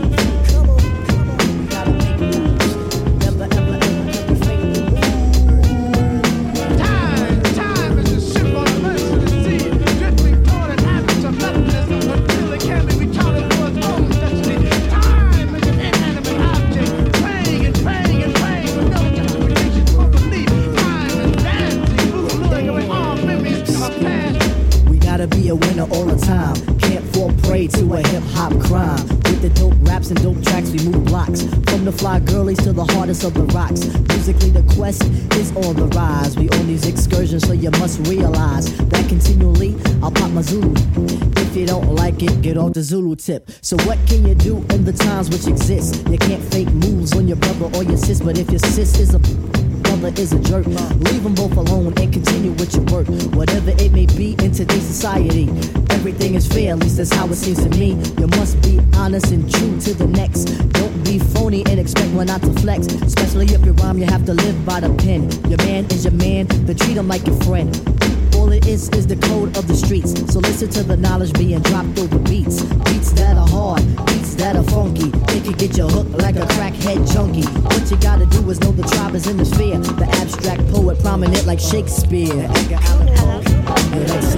Be a winner all the time. Can't fall prey to a hip-hop crime. With the dope raps and dope tracks, we move blocks. From the fly girlies to the hardest of the rocks. Musically, the quest is on the rise. We on these excursions, so you must realize that continually, I'll pop my Zulu. If you don't like it, get off the Zulu tip. So what can you do in the times which exist? You can't fake moves on your brother or your sis, but if your sis is a is a jerk, leave them both alone and continue with your work. Whatever it may be in today's society, everything is fair, at least that's how it seems to me. You must be honest and true to the next. Don't be phony and expect one not to flex. Especially if you rhyme, you have to live by the pen. Your man is your man, then treat him like your friend. All it is the code of the streets. So listen to the knowledge being dropped over beats. Beats that are hard, beats that are funky. It can get you hooked like a crackhead junkie. What you gotta do is know the tribe is in the sphere. The abstract poet prominent like Shakespeare. Edgar Allan Poe. Yeah, that's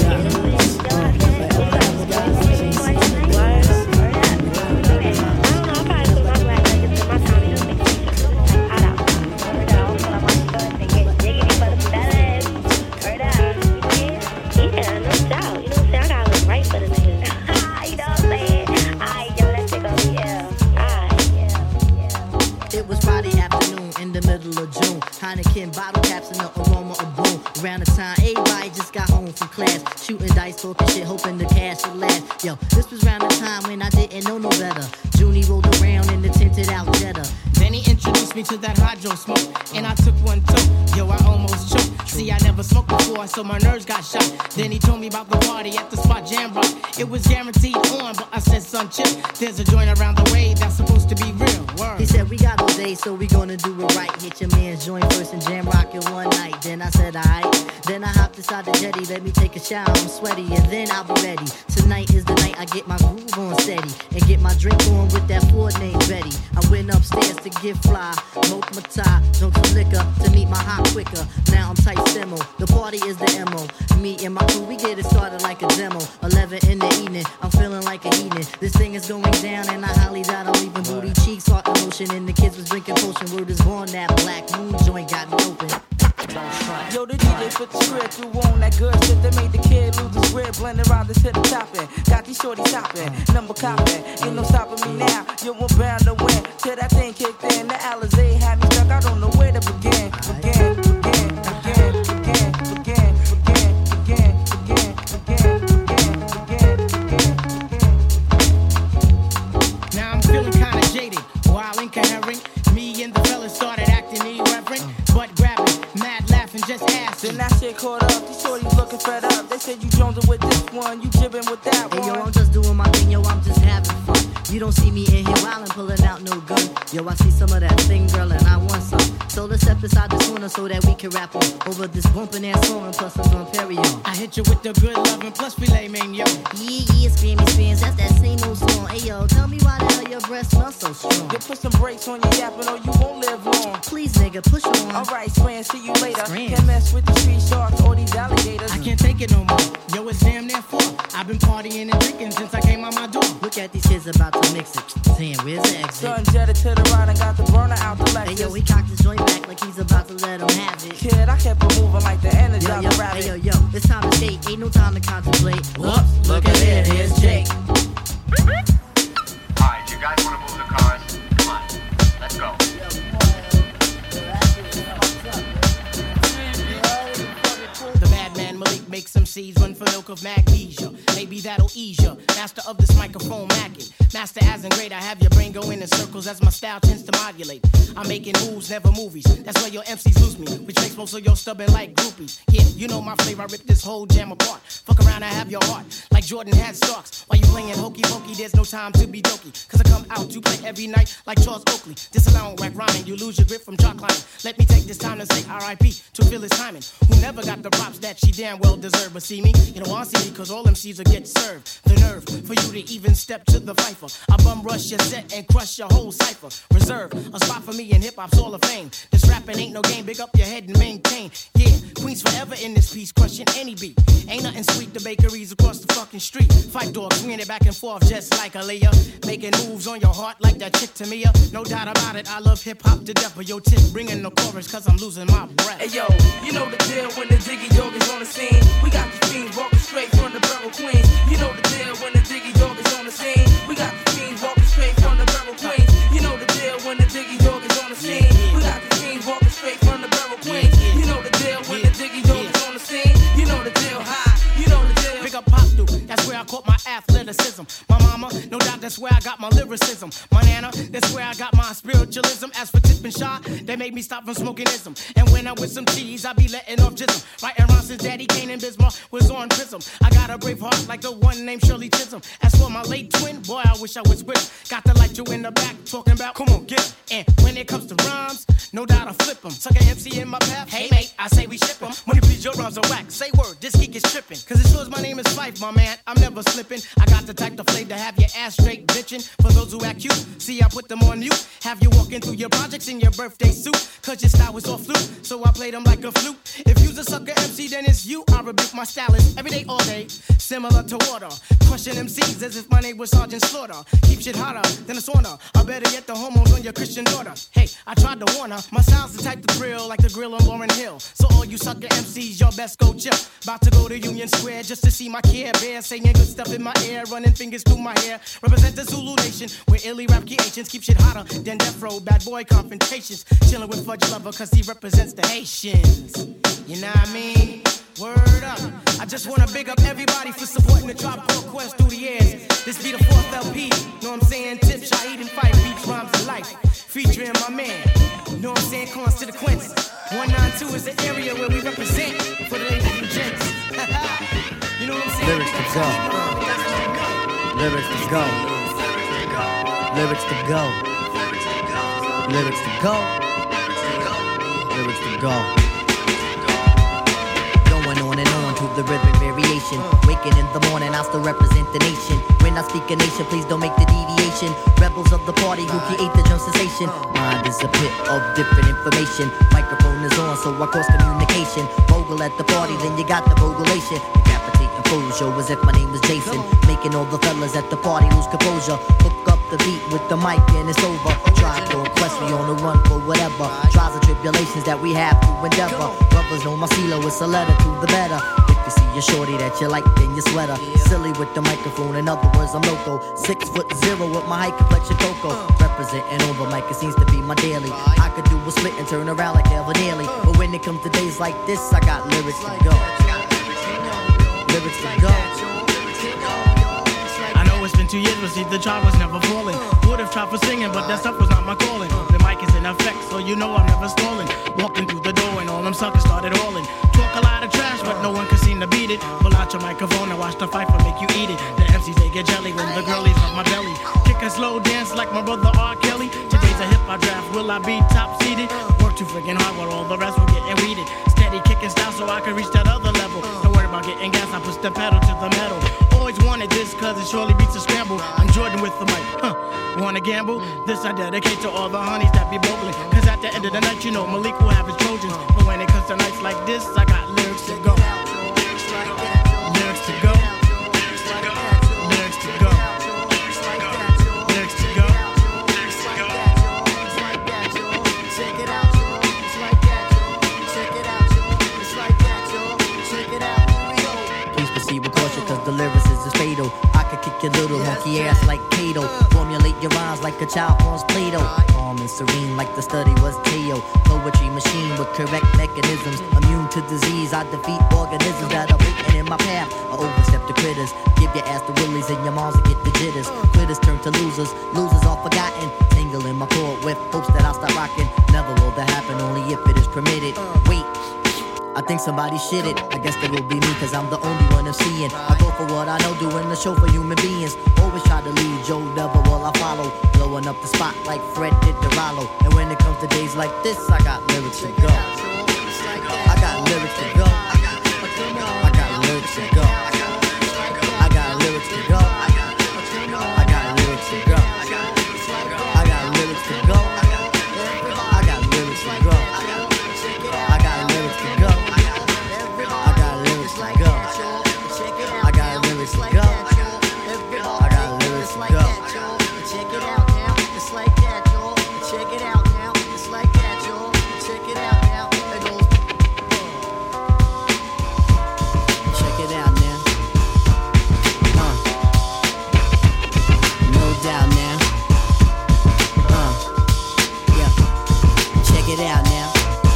Heineken bottle caps and the aroma of boom. Around the time everybody just got home from class, shooting dice, talking shit, hoping the cash would last. Yo, this was around the time when I didn't know no better. Junie rolled around in the tinted out Jetta. Then he introduced me to that hydro smoke, and I took one too. Yo, I almost choked. See, I never smoked before, so my nerves got shot. Then he told me about the party at the spot Jam Rock. It was guaranteed on, but I said, son, chill. There's a joint around the way that's supposed to be real. Word. He said, we got all day, so we gonna do it right. Hit your man's joint first and Jam Rock it one night. Then I said, alright. Then I hopped inside the jetty, let me take a shower, I'm sweaty, and then I'll be ready. Tonight is the night I get my groove on steady, and get my drink on with that Ford named Betty. I went upstairs to get fly, smoked my tie, drunk some liquor to meet my hot quicker. Now I'm tight simmo, the party is the MO. Me and my crew, we get it started like a demo. 11 in the evening, I'm feeling like a heathen. This thing is going down and I highly doubt I'm leaving. Booty cheeks, heart emotion, and the kids was drinking potion. Word is born, that black moon joint got me open. Yo, the DJ put the script through on that good shit that made the kid lose his grip. Blending around this hit the topping. Got these shorties hopping, number copping. Ain't no stopping me now. You were bound to win. Till that thing kicked in, the Alizé had me stuck. I don't know where to begin. Now I'm feeling kinda jaded, while incoherent. Me and the fellas started acting irreverent, but grabbing, mad laughing, just asking. Then that shit caught up, these shorties looking fed up. They said you jonesing with this one, you jibbing with that one. Hey yo, I'm just doing my thing, yo, I'm just having fun. You don't see me in here wildin', pulling out no gun. Yo, I see some of that thing, girl, and I want some. So let's step inside this corner so that we can rap on over this bumpin' ass song, and plus some Don Perignon. I hit you with the good loving, plus filet mignon. Yeah, screamy spins, that's that same old song. Hey yo, tell me why the hell your breath smells so strong. You put some brakes on your yapping or you won't live long. Please, nigga, push on. Alright, Scram, see you later. Scram. Can't mess with the street sharks or these alligators. I can't take it no more. Yo, it's damn near 4. I've been partying and drinking since I came out my door. Look at these kids about to mix it. Damn, where's the exit? Son jetted to the right and got the burner out the Lexus. Hey yo, he cocked his joint back like he's about to let him have it. Kid, I kept it moving like the energy of the rabbit. Hey yo, it's time to skate. Ain't no time to contemplate. Whoops, look at it, here's Jake. Alright, you guys wanna move the cars? Come on, let's go. The madman Malik make makes some seeds run for milk of magnesia. Maybe that'll ease ya. Master of this microphone macking. Master as in great, I have your brain going in circles as my style tends to modulate. I'm making moves, never movies. That's where your MCs lose me, which makes most of your stubborn like groupies. Yeah, you know my flavor, I rip this whole jam apart. Fuck around, I have your heart, like Jordan had Starks. While you playing hokey pokey, there's no time to be jokey. Cause I come out to play every night like Charles Oakley. Disallowing whack rhyming, you lose your grip from chalk climbing. Let me take this time to say R.I.P. to Phyllis Hyman, who never got the props that she damn well deserved. But see me, you don't want to see me, cause all MCs will get served. The nerve for you to even step to the fifer. I bum rush your set and crush your whole cipher. Reserve a spot for me in hip-hop's Hall of Fame. This rapping ain't no game, big up your head and maintain. Yeah, Queens forever in this piece, crushing any beat. Ain't nothing sweet, the bakeries across the fucking street. Fight dogs, swinging it back and forth just like Aaliyah. Making moves on your heart like that chick Tamia. No doubt about it, I love hip-hop to death. But yo, tip, bringing the chorus, cause I'm losing my breath. Hey yo, you know the deal when the Diggy Dog is on the scene. We got the fiends walking straight from the Borough Queens. You know the deal when the Diggy Dog is on the scene. We got the fiends walking straight from the Borough Queens. You know the deal when the Diggy Dog is on the scene. We got the fiends walking straight from the Borough Queens. You know the deal when the Diggy Dog is on the scene. You know the deal, high. You know the deal. Big up Pop Duke, that's where I caught my athleticism. My mama, no doubt that's where I got my lyricism. My nana, that's where I got my spiritualism. As for Tip and Shaw, they made me stop from smoking ism. And when I'm with some cheese, I be letting off jism. Writing rhymes since Daddy Kane and Bismarck was on Prism. I got a brave heart like the one named Shirley Chisholm. As for my late twin, boy, I wish I was with him. Got the light you in the back, talking about, come on, get him. And when it comes to rhymes, no doubt I flip them. Suck a MC in my path, hey mate, I say we ship them. Money please, your rhymes are whack. Say word, this geek is tripping. Cause as sure as my name is Fife, my man, I'm never slipping. I got the type to flame to have your ass straight bitching. For those who act cute, see I put them on mute. Have you walking through your projects in your birthday suit. Cause your style was all flute, so I play them like a flute. If you's a sucker MC, then it's you. I rebuke my stylist every day, all day. Similar to water, crushing MCs as if my name was Sergeant Slaughter. Keep shit hotter than a sauna, or better yet, the hormones on your Christian daughter. Hey, I tried to warn her, my style's the type to thrill like the grill on Lauryn Hill. So all you sucker MCs, y'all best go chill. About to go to Union Square just to see my Care Bear, saying good stuff in my ear, running fingers through my hair. Represent the Zulu Nation, where illy rap creations keep shit hotter than Death Row, bad boy confrontations. Chilling with Fudge Lover, cause he represents the Haitians. You know what I mean? Word up. I just wanna big up everybody for supporting the Tribe Called Quest through the years. This be the 4th LP, know what I'm saying? Tip, Shaheed, and Fife, beats, rhymes, and life. Featuring my man, know what I'm saying? Cons to the Quince. 192 is the area where we represent for the ladies and gents. You know what I'm saying? Lyrics to go. Lyrics to go. Lyrics to go. Lyrics to go. Lyrics to go. Going on and on to the rhythmic variation. Waking in the morning, I still represent the nation. When I speak a nation, please don't make the deviation. Rebels of the party who create the drum sensation. Mind is a pit of different information. Microphone is on, so I cause communication. Bogle at the party, then you got the bogulation. Decapitating fools, yo, as if my name was Jason. Making all the fellas at the party lose composure. Hook up the beat with the mic and it's over. Tribe Called Quest, we on the run for whatever. Trials and tribulations that we have to endeavor. Brothers know my CeeLo, it's a letter to the better. If you see a shorty that you like, then you sweater. Silly with the microphone, in other words, I'm loco. 6'0" with my high complexion cocoa. Representing on the mic, it seems to be my daily. I could do a split and turn around like Evan Nearly. But when it comes to days like this, I got lyrics to go. Lyrics to go. It's been 2 years, but see the tribe was never falling. Would've tried for singing, but that stuff was not my calling. The mic is in effect, so you know I'm never stalling. Walking through the door and all them suckers started hauling. Talk a lot of trash, but no one could seem to beat it. Pull out your microphone and watch the fight for make you eat it. The MCs, they get jelly when the girlies love my belly. Kick a slow dance like my brother R. Kelly. Today's a hip-hop draft, will I be top-seeded? Work too freaking hard while all the rest will get weeded. Steady kicking style so I can reach that other level. Don't worry about getting gas, I push the pedal to the metal. Always wanted this cause it surely beats a scramble. I'm Jordan with the mic, wanna gamble? This I dedicate to all the honeys that be bogling. Cause at the end of the night, you know Malik will have his Trojans. But when it comes to nights like this, I got lyrics to go. Lyrics to go. Lyrics to go. Lyrics to go. Please proceed with caution cause the lyrics is fatal. I could kick your little monkey ass like Kato. Formulate your rhymes like like a child forms Play-Doh. Calm and serene like the study was Teo. Poetry machine with correct mechanisms. Immune to disease, I defeat organisms that are waiting in my path. I overstep the critters. Give your ass the willies and your moms to get the jitters. Quitters turn to losers, losers all forgotten. Tingle in my chord with hopes that I'll start rocking. Never will that happen, only if it is permitted. Wait, I think somebody shit it. I guess that will be me, cause I'm the only one of seeing. I go for what I know, doing the show for human beings. Always try to lead, Joe, never will I follow. Blowing up the spot like Fred did to Rollo. And when it comes to days like this, I got lyrics to go. I got lyrics to go. I got lyrics to go. I got lyrics to go. I got lyrics to go. I got lyrics to go. I got lyrics to go. I got lyrics to go. I got lyrics to go. I got lyrics to go. I got lyrics to go. Check it out now, it's like that, y'all. Check it out now, it's like that, y'all. Check it out now, it goes. Check it out now. No doubt now. Yeah. Check it out now.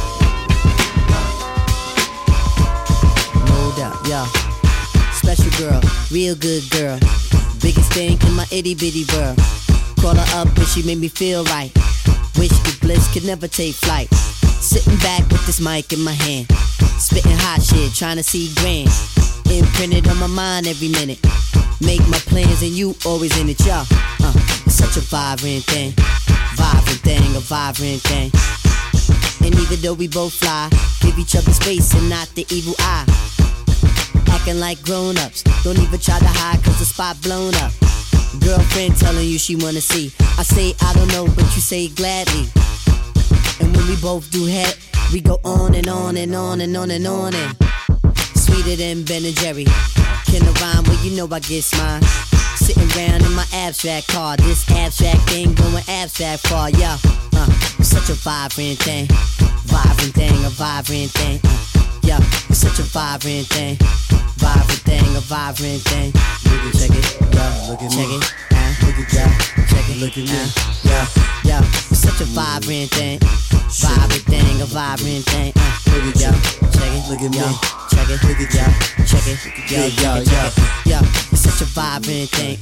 No doubt, yeah. Special girl, real good girl. Biggest thing in my itty bitty world. Call her up and she made me feel right. Wish the bliss could never take flight. Sitting back with this mic in my hand. Spitting hot shit, trying to see grand. Imprinted on my mind every minute. Make my plans and you always in it, y'all. It's such a vibrant thing. Vibrant thing, a vibrant thing. And even though we both fly, give each other space and not the evil eye. Acting like grown-ups, don't even try to hide cause the spot blown up. Girlfriend telling you she wanna see. I say I don't know, but you say gladly. And when we both do head, we go on and on and on and on and on and sweeter than Ben and Jerry. Can I rhyme? Well, you know I get mine. Sitting around in my abstract car. This abstract thing going abstract far, yeah. Such a vibrant thing. Vibrant thing, a vibrant thing. Yeah, it's such a vibrant thing. Vibrant thing, a vibrant thing. Check it, yeah, look at check me. It, look at yeah, check it, look at me. Yeah, yeah, it's such a vibrant thing. Vibrant thing, a vibrant thing. Look at yeah, check it, look at me. Check it, look at yeah, check it, yeah, yeah, it's such a vibrant thing.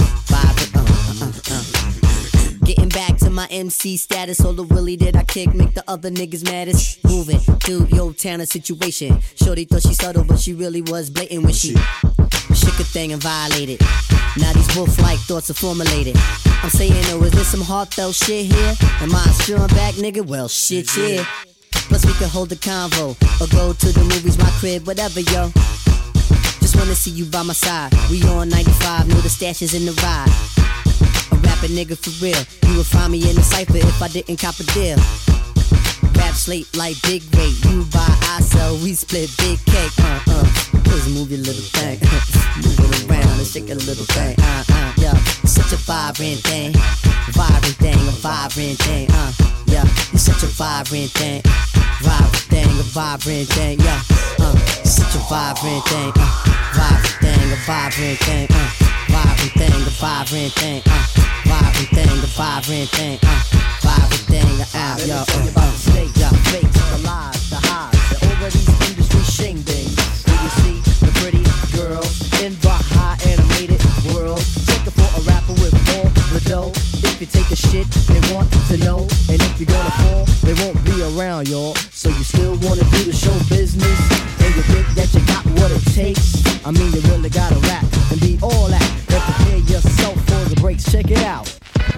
Vibrant, Getting back to my MC status, all the willy that I kick make the other niggas maddest. Moving through your town of situation. Shorty thought she subtle, but she really was blatant when she shook a thing and violated. Now these wolf-like thoughts are formulated. I'm saying, oh, is this some heartfelt shit here? Am I a strong back nigga? Well, shit, yeah. Plus we can hold a convo or go to the movies, my crib, whatever, yo. Just wanna see you by my side. We on 95, know the stash is in the ride. A rapping nigga for real. You would find me in the cypher if I didn't cop a deal. Rap slate like big rate. You buy, I sell, we split big cake. Just move your little thing. Move it around and shake a little thing. Yeah, such a vibrant thing. Vibrant thing, a vibrant thing. Yeah, you're such a vibrant thing. Vibrant thing, a vibrant thing. Yeah, such a vibrant thing. Vibrant thing, a vibrant thing. Vibrant thing, a vibrant thing. Vibrant thing, a vibrant thing. Vibrant thing, yo. Yeah, fake the lies, the highs, the over these industry shing things. Do you see the pretty girls in the high animated world? Looking for a rapper with all the dough. If you take a shit, they want to know. And if you're gonna fall, they won't be around, y'all. So you still wanna do the show business? And you think that you got what it takes? I mean, you really gotta rap and be all that. And prepare yourself for the breaks. Check it out.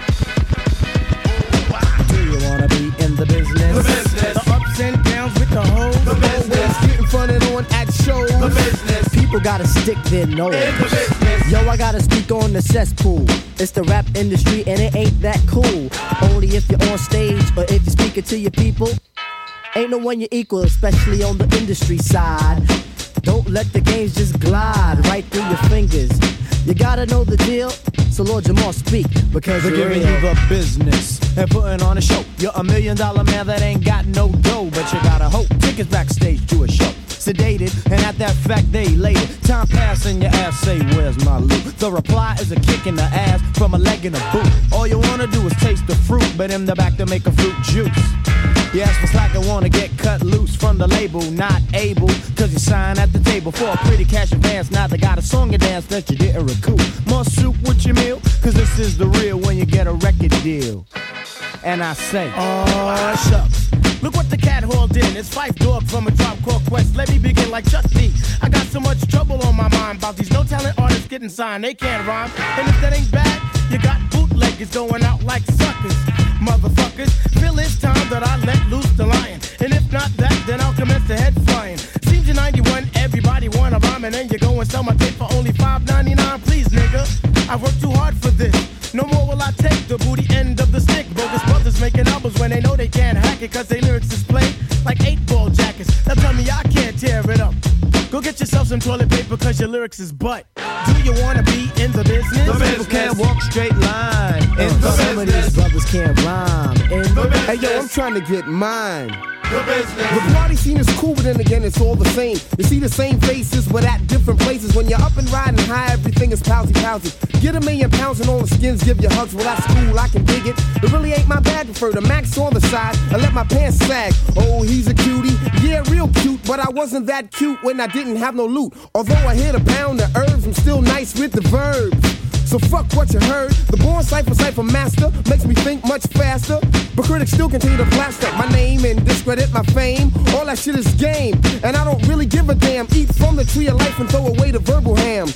Do you wanna be in the business? The business. The ups and downs with the hoes. The business. Getting fronted on at shows. The business. People gotta stick their nose. In the business. Yo, I gotta speak on the cesspool. It's the rap industry and it ain't that cool. Only if you're on stage or if you're speaking to your people. Ain't no one you equal, especially on the industry side. Don't let the games just glide right through your fingers. You gotta know the deal, so Lord Jamal speak, because we're giving you the business and putting on a show. You're $1 million man that ain't got no dough, but you gotta hope. Tickets backstage to a show. sedated, and at that fact they elated. Time pass and your ass say, where's my loot? The reply is a kick in the ass from a leg in a boot. All you wanna do is taste the fruit, but in the back to make a fruit juice. You ask for slack and wanna get cut loose from the label, not able, cause you sign at the table for a pretty cash advance. Now they got a song and dance that you didn't recoup. More soup with your meal, cause this is the real when you get a record deal. And I say, oh shucks, look what the cat hauled in. It's Phife Dawg from a Tribe Called Quest. Let me begin like Chuck D. I got so much trouble on my mind about these no talent artists getting signed. They can't rhyme, and if that ain't bad, you got bootleggers going out like suckers. Motherfuckers, feel it's time that I let loose the lion. And if not that, then I'll commence the head flying. Seems you're 91, everybody wanna rhyme, and then you go and sell my tape for only $5.99. Please, nigga, I worked too hard for this. No more will I take the booty end of the stick. Bogus brothers making albums when they know they can't hack it, cause they lyrics is played like 8-ball jackets. Now tell me I can't tear it up. Go get yourself some toilet paper cause your lyrics is butt. Do you wanna be in the business? The people can't walk straight line. Some of these brothers can't rhyme. Hey yo, I'm trying to get mine. The party scene is cool, but then again it's all the same. You see the same faces, but at different places. When you're up and riding high, everything is pousy. Get £1 million and all the skins give you hugs. Well, that's cool, I can dig it. It really ain't my bag. Prefer the max on the side and let my pants sag. Oh, he's a cutie, yeah, real cute. But I wasn't that cute when I didn't have no loot. Although I hit a pound of herbs, I'm still nice with the verbs. So fuck what you heard. The born cipher master makes me think much faster. But critics still continue to plaster my name and discredit my fame. All that shit is game, and I don't really give a damn. Eat from the tree of life and throw away the verbal ham.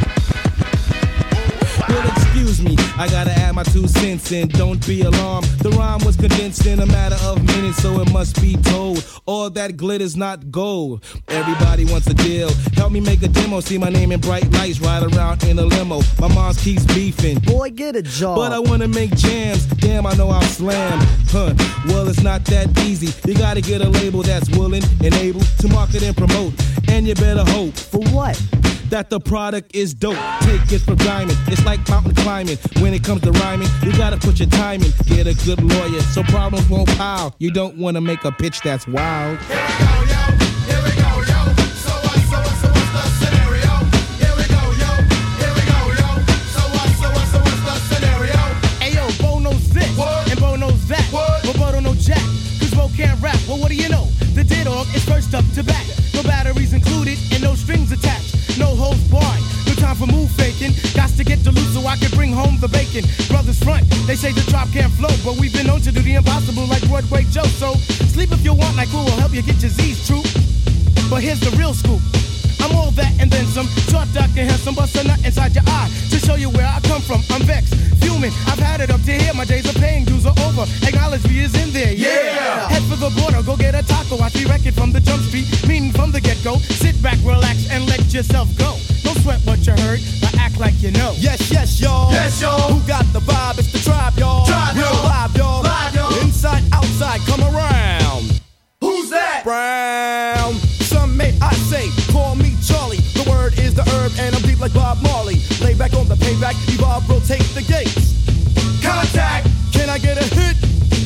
Well, excuse me, I gotta add my 2 cents in. Don't be alarmed, the rhyme was condensed in a matter of minutes, so it must be told. All that glitter's not gold. Everybody wants a deal. Help me make a demo. See my name in bright lights. Ride around in a limo. My mom keeps beefing. Boy, get a job. But I wanna make jams. Damn, I know I'll slam. Well, it's not that easy. You gotta get a label that's willing and able to market and promote. And you better hope. For what? That the product is dope. Take it for diamond. It's like mountain climbing. When it comes to rhyming, you gotta put your time in. Get a good lawyer so problems won't pile. You don't wanna make a pitch that's wild. Here we go, yo. Here we go, yo. So what's the scenario? Here we go, yo. Here we go, yo. So what's the scenario? Hey yo, Bo knows this, what? And Bo knows that. What? But Bo don't know jack, cause Bo can't rap. Well, what do you know? The D-Dog is first up to bat. No batteries included and no strings attached. No holds barred, no time for move faking. Got to get the loot so I can bring home the bacon. Brothers front, they say the drop can't flow, but we've been known to do the impossible like Broadway Joe. So sleep if you want, like who will help you get your Z's true. But here's the real scoop. I'm all that and then some. Short, dark, and handsome, bust a nut inside your eye to show you where I come from. I'm vexed, fuming. I've had it up to here. My days of paying dues are over. Acknowledge me is in there. Yeah. Head for the border, go get a taco. I see record from the jump street, meaning from the get-go. Sit back, relax, and let yourself go. Don't sweat what you heard, but act like you know. Yes, y'all. Yes, y'all. Who got the vibe? It's the tribe, y'all. Real live, y'all. Inside, outside, come around. Who's that? Brown. Some may I say, call me Charlie. The word is the herb, and I'm deep like Bob Marley. Lay back on the payback, evolve, rotate the gates. Contact. Can I get a hit?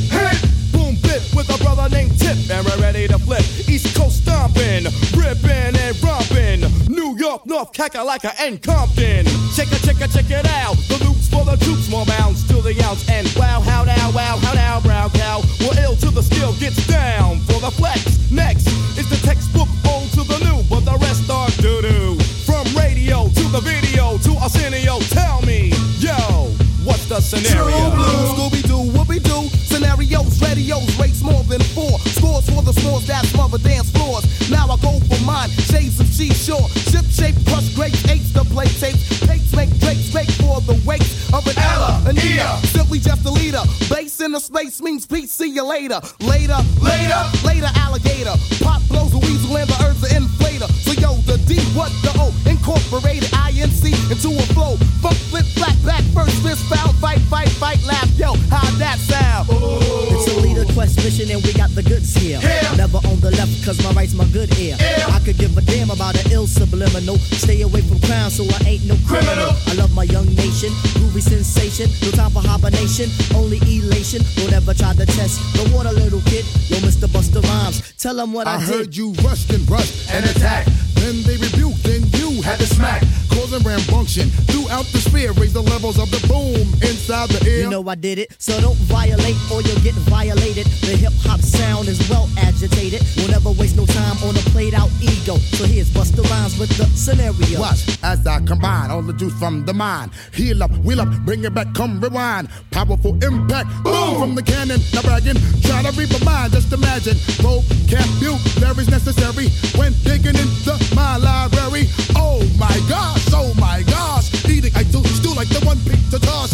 Boom, bit with a brother named Tip, and we're ready to flip. East Coast stomping, ripping and romping. New York, North, Kakalaka, and Compton. Check it out. The loops for the troops, more bounds to the ounce. And wow, how now, brown cow. We're ill till the skill gets down for the flex. Next is the textbook old to the new, but the rest are doo-doo. From radio to the video to Arsenio, tell me, yo, what's the scenario? Scooby-Doo, whoopie-doo. Scenarios, radios, rates more than 4. Scores for the scores that smother dance floors. Now I go for mine, shades of seashore. Ship-shaped, crush grapes, apes to play tapes. Tapes make drapes, make for the weight of an Ella, an Ea. Simply just a leader. Bass in the space means peace, see you later. Later, alligator. Pop blows a weasel and the herbs are inflator. So yo, the D, what the O? Incorporated INC into a flow. Funk, flip, flat, back, first fist, foul, fight, laugh. Yo, how'd that sound? It's a leader quest mission and we got the goods here. Never on the left cause my right's my good ear. I could give a damn about an ill subliminal. Stay away from crime so I ain't no criminal. I love my young nation, groovy sensation. station. No time for hibernation, only elation. Don't ever try to test the water, little kid. Yo, Mr. Busta Rhymes, tell them what I did. I heard you rushed and attacked. Then they rebuked, then you had to smack. Causing rambunction throughout the sphere. Raise the levels of the boom inside the ear. You know I did it, so don't violate or you'll get violated. The hip-hop sound is well agitated. We'll never waste no time on a played-out ego. So here's Busta Rhymes with the scenario. Watch as I combine all the juice from the mind. Heal up, wheel up, bring it back, come rewind. Powerful impact, boom from the cannon. Now bragging, try to read my mind. Just imagine, vocabulary's necessary when digging into my library. Oh my gosh, eating I do still like the one pizza tosser.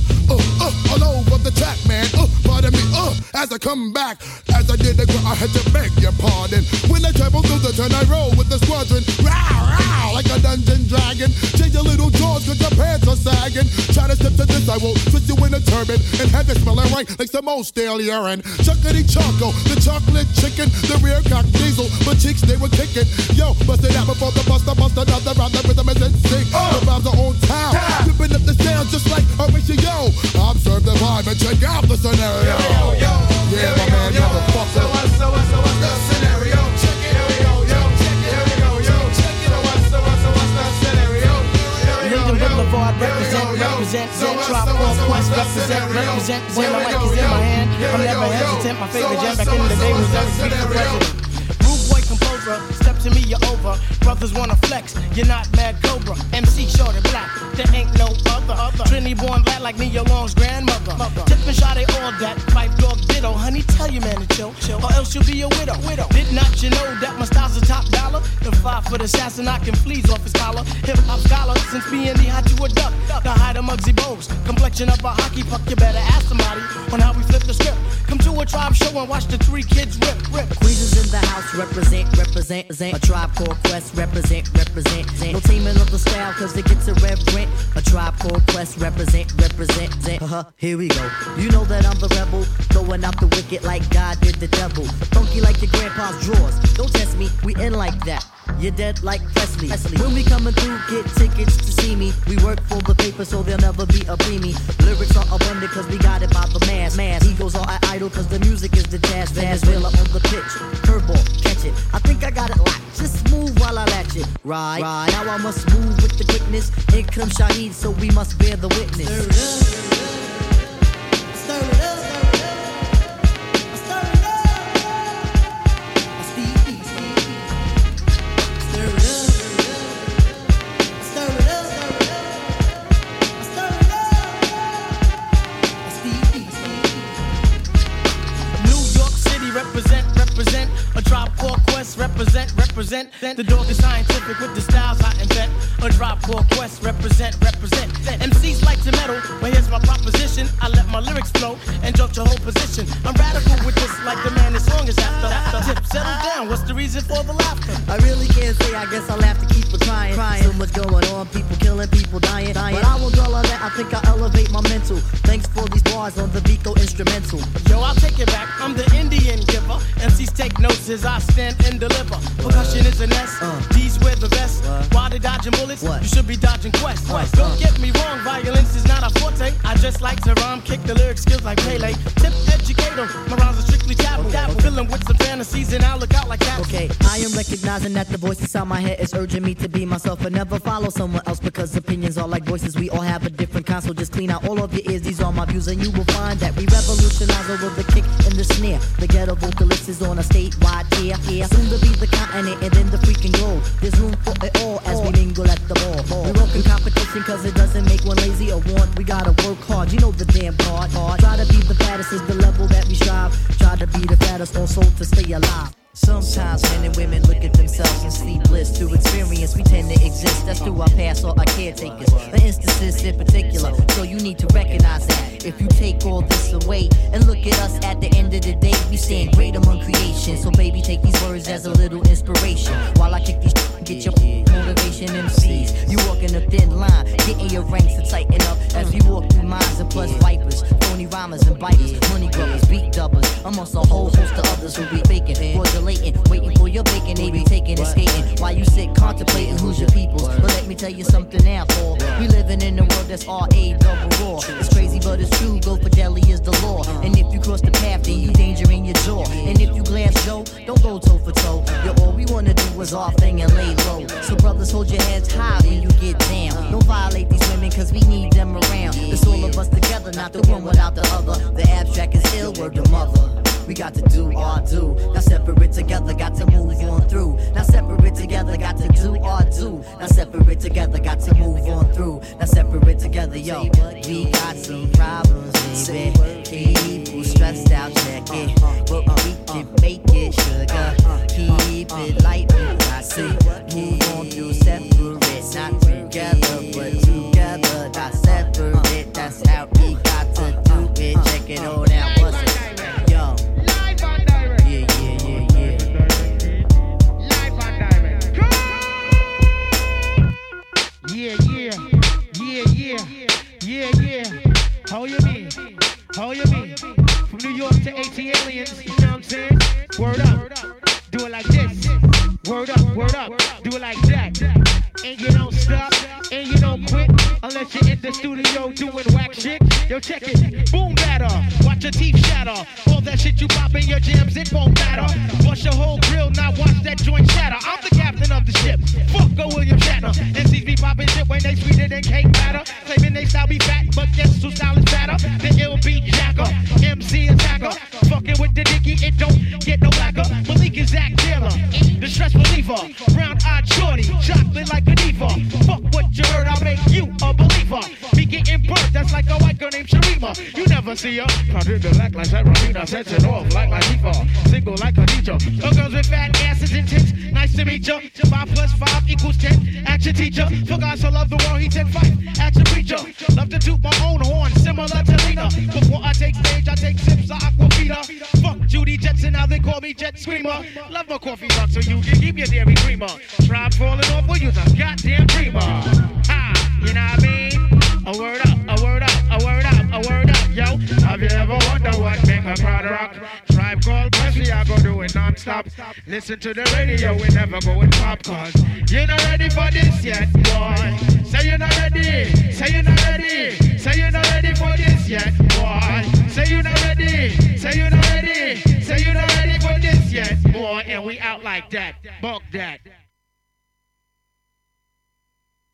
All over the track, man. Pardon me, as I come back, as I did I had to beg your pardon. When I travel through the turn, I roll with the squadron. Row, like a dungeon dragon. Change your little jaws cause your pants are sagging. Try to step to this, I will twist you in a turban and have it smelling right like some old stale urine. Chuckity choco, the chocolate chicken, the rear cock diesel, but cheeks they were kicking. Yo, bust it out before the buster, another round, the rhythm is in sync. The vibes are on town, ripping up the sound just like Horatio. Observe the vibe and check out the scenario. Yeah, my man, motherfucker. So what's the scenario? Check it. Here we go, check it. So what's the scenario? Lincoln Boulevard represent, Trap Quest represent. When the mic is in my hand, I'm never hesitant. My favorite jam back in the day was Eric Speed for president. Rude boy composer, step to me, you're over. Brothers wanna flex, you're not Mad Cobra. MC short and black, there ain't no other. Trinity born black like Nia Long's grandmother. Tip and shot all that, pipe dog ditto. Honey, tell your man to chill, or else you'll be a widow. Did not you know that my style's a top dollar? The 5-foot assassin, I can fleas off his collar. Hip hop scholar, since being the hot to a duck. The height of Muggsy Bogues, complexion of a hockey puck. You better ask somebody on how we flip the script. Come to a tribe show and watch the 3 kids rip. Queens is in the house, represent. A Tribe Called Quest, represent. No taming of the style, cause it gets irreverent. A Tribe Called Quest, represent. Here we go. You know that I'm the rebel, throwing out the wicked like God did the devil. Funky like your grandpa's drawers. Don't test me, we in like that. You're dead like Presley. When we coming through, get tickets to see me. We work for the paper, so there'll never be a preemie. Lyrics are abundant, cause we got it by the mass. Egos are idle, cause the music is the task. Venezuela on the pitch, curveball, catch it. I think I got it locked, just move while I latch it. Right, now I must move with the quickness. Here comes Shaheed, so we must bear the witness. Stir it up. Represent. A Tribe Called Quest, represent. The dog is scientific with the styles I invent. A Tribe Called Quest, represent. MCs like to meddle, but here's my proposition. I let my lyrics flow and jump your whole position. I'm radical with this, like the man this song is after. Tip, settle down, what's the reason for the laughter? I really can't say, I guess I'll have to keep it crying. So much going on, people killing, people dying. But I won't dwell on that, I think I'll elevate my mental. Thanks for these bars on the Vico instrumental. Yo, I'll take it back, I'm the Indian giver. MCs take notes as I stand and deliver. Percussion is an S, D's wear the vest. While they dodging bullets, you should be dodging quests. Don't get me wrong, violence is not a forte. I just like to rhyme, kick the lyric skills like Pele. Tip, educate them, my rhymes are strictly taboo. Filling with some fantasies and I'll look out like that. Okay, I am recognizing that the voice inside my head is urging me to be myself and never follow someone else, because opinions are like voices. We all have a different kind, so just clean out all of your ears. These are my views and you will find that we revolutionize over the kick and the snare. The ghetto vocalist is on a statewide tear. Soon to be the continent and then the freaking globe. There's room for it all as we mingle at the ball. We work in competition cause it doesn't make one lazy or want. We gotta work hard, you know the damn part. Try to be the fattest is the level that we strive. Try to be the fattest also to stay alive. Sometimes men and women look at themselves and see bliss. Through experience we tend to exist. That's through our past or our caretakers. For instances in particular, so you need to recognize that. If you take all this away and look at us at the end of the day, we stand great among creation. So baby, take these words as a little inspiration. While I kick these get your motivation MCs. You walking a thin line, getting your ranks to tighten up as we walk through minds and plus vipers, phony rhymers and biters, money grubbers, beat doublers, amongst a whole host of others who be faking, formulating, waiting for your bacon. They be taking and skating while you sit contemplating who's your peoples. But let me tell you something now, Paul. We living in a world that's R.A. double raw. It's crazy, but it's true. Go for deli is the law. And if you cross the path, then you danger in your jaw. And if you glass Joe, don't go toe for toe. Yo, all we wanna do is our thing and lay low. So brothers, hold your heads high when you get down. Don't violate these women, cause we need them around. It's all of us together, not the one without the other. The abstract is ill, word to mother. We got to do our do. Now separate together, got to move on through. Now separate together, got to do our do. Now separate together, got to move on through. Now separate together, yo. We got some problems, baby. People stressed out, check it. But we can make it, sugar. Keep it light, I see. Move on through separate, not together, but together, not separate. That's how we got to do it. Check it all out, what's it? Yo. Yeah. How you mean? From New York to AT Aliens, you know what I'm saying? Word up. Do it like this. Word up. Do it like that. And you don't stop, and you don't quit, unless you're in the studio doing whack shit. Yo, check it. Boom batter. Watch your teeth shatter. All that shit you pop in your jams, it won't matter. Bust your whole grill, now watch that joint shatter. I'm the captain of the ship. Fuck go William Shatner. MCs be popping shit when they sweeter than cake batter. Claiming they style be fat, but guess who style is fatter? The ill beat jacker, MC attacker. Fucking with the dicky, it don't get no blacker. Malik is Zach Taylor, the stress reliever. Brown-eyed shorty, chocolate like a diva. Fuck what you heard, I'll make you a believer. Me getting burnt, that's like a white girl named Sharima. You never see her. Powdered the black like Serena, setting off like my default. Single like a teacher. No girls with fat asses and tits. Nice to meet ya. 5 + 5 = 10. Action teacher. For God so love the world, he said fight. Action preacher. Love to toot my own horn, similar to Lena. Before I take stage, I take sips of Aquafina. Fuck Judy Jetson, now they call me Jet Screamer. Love my coffee box, so you can keep your dairy creamer. Try falling off, we'll use a goddamn creamer. You know what I mean? A word up, yo. Have you ever wondered what make a crowd rock? Tribe called Percy, I go do it non-stop. Listen to the radio, we never go in pop, cause you're not ready for this yet, boy. Say you're not ready, say you're not ready. Say you're not ready for this yet, boy. Say you're not ready, say you're not ready. Say you're not ready for this yet, boy. And we out like that, bunk that.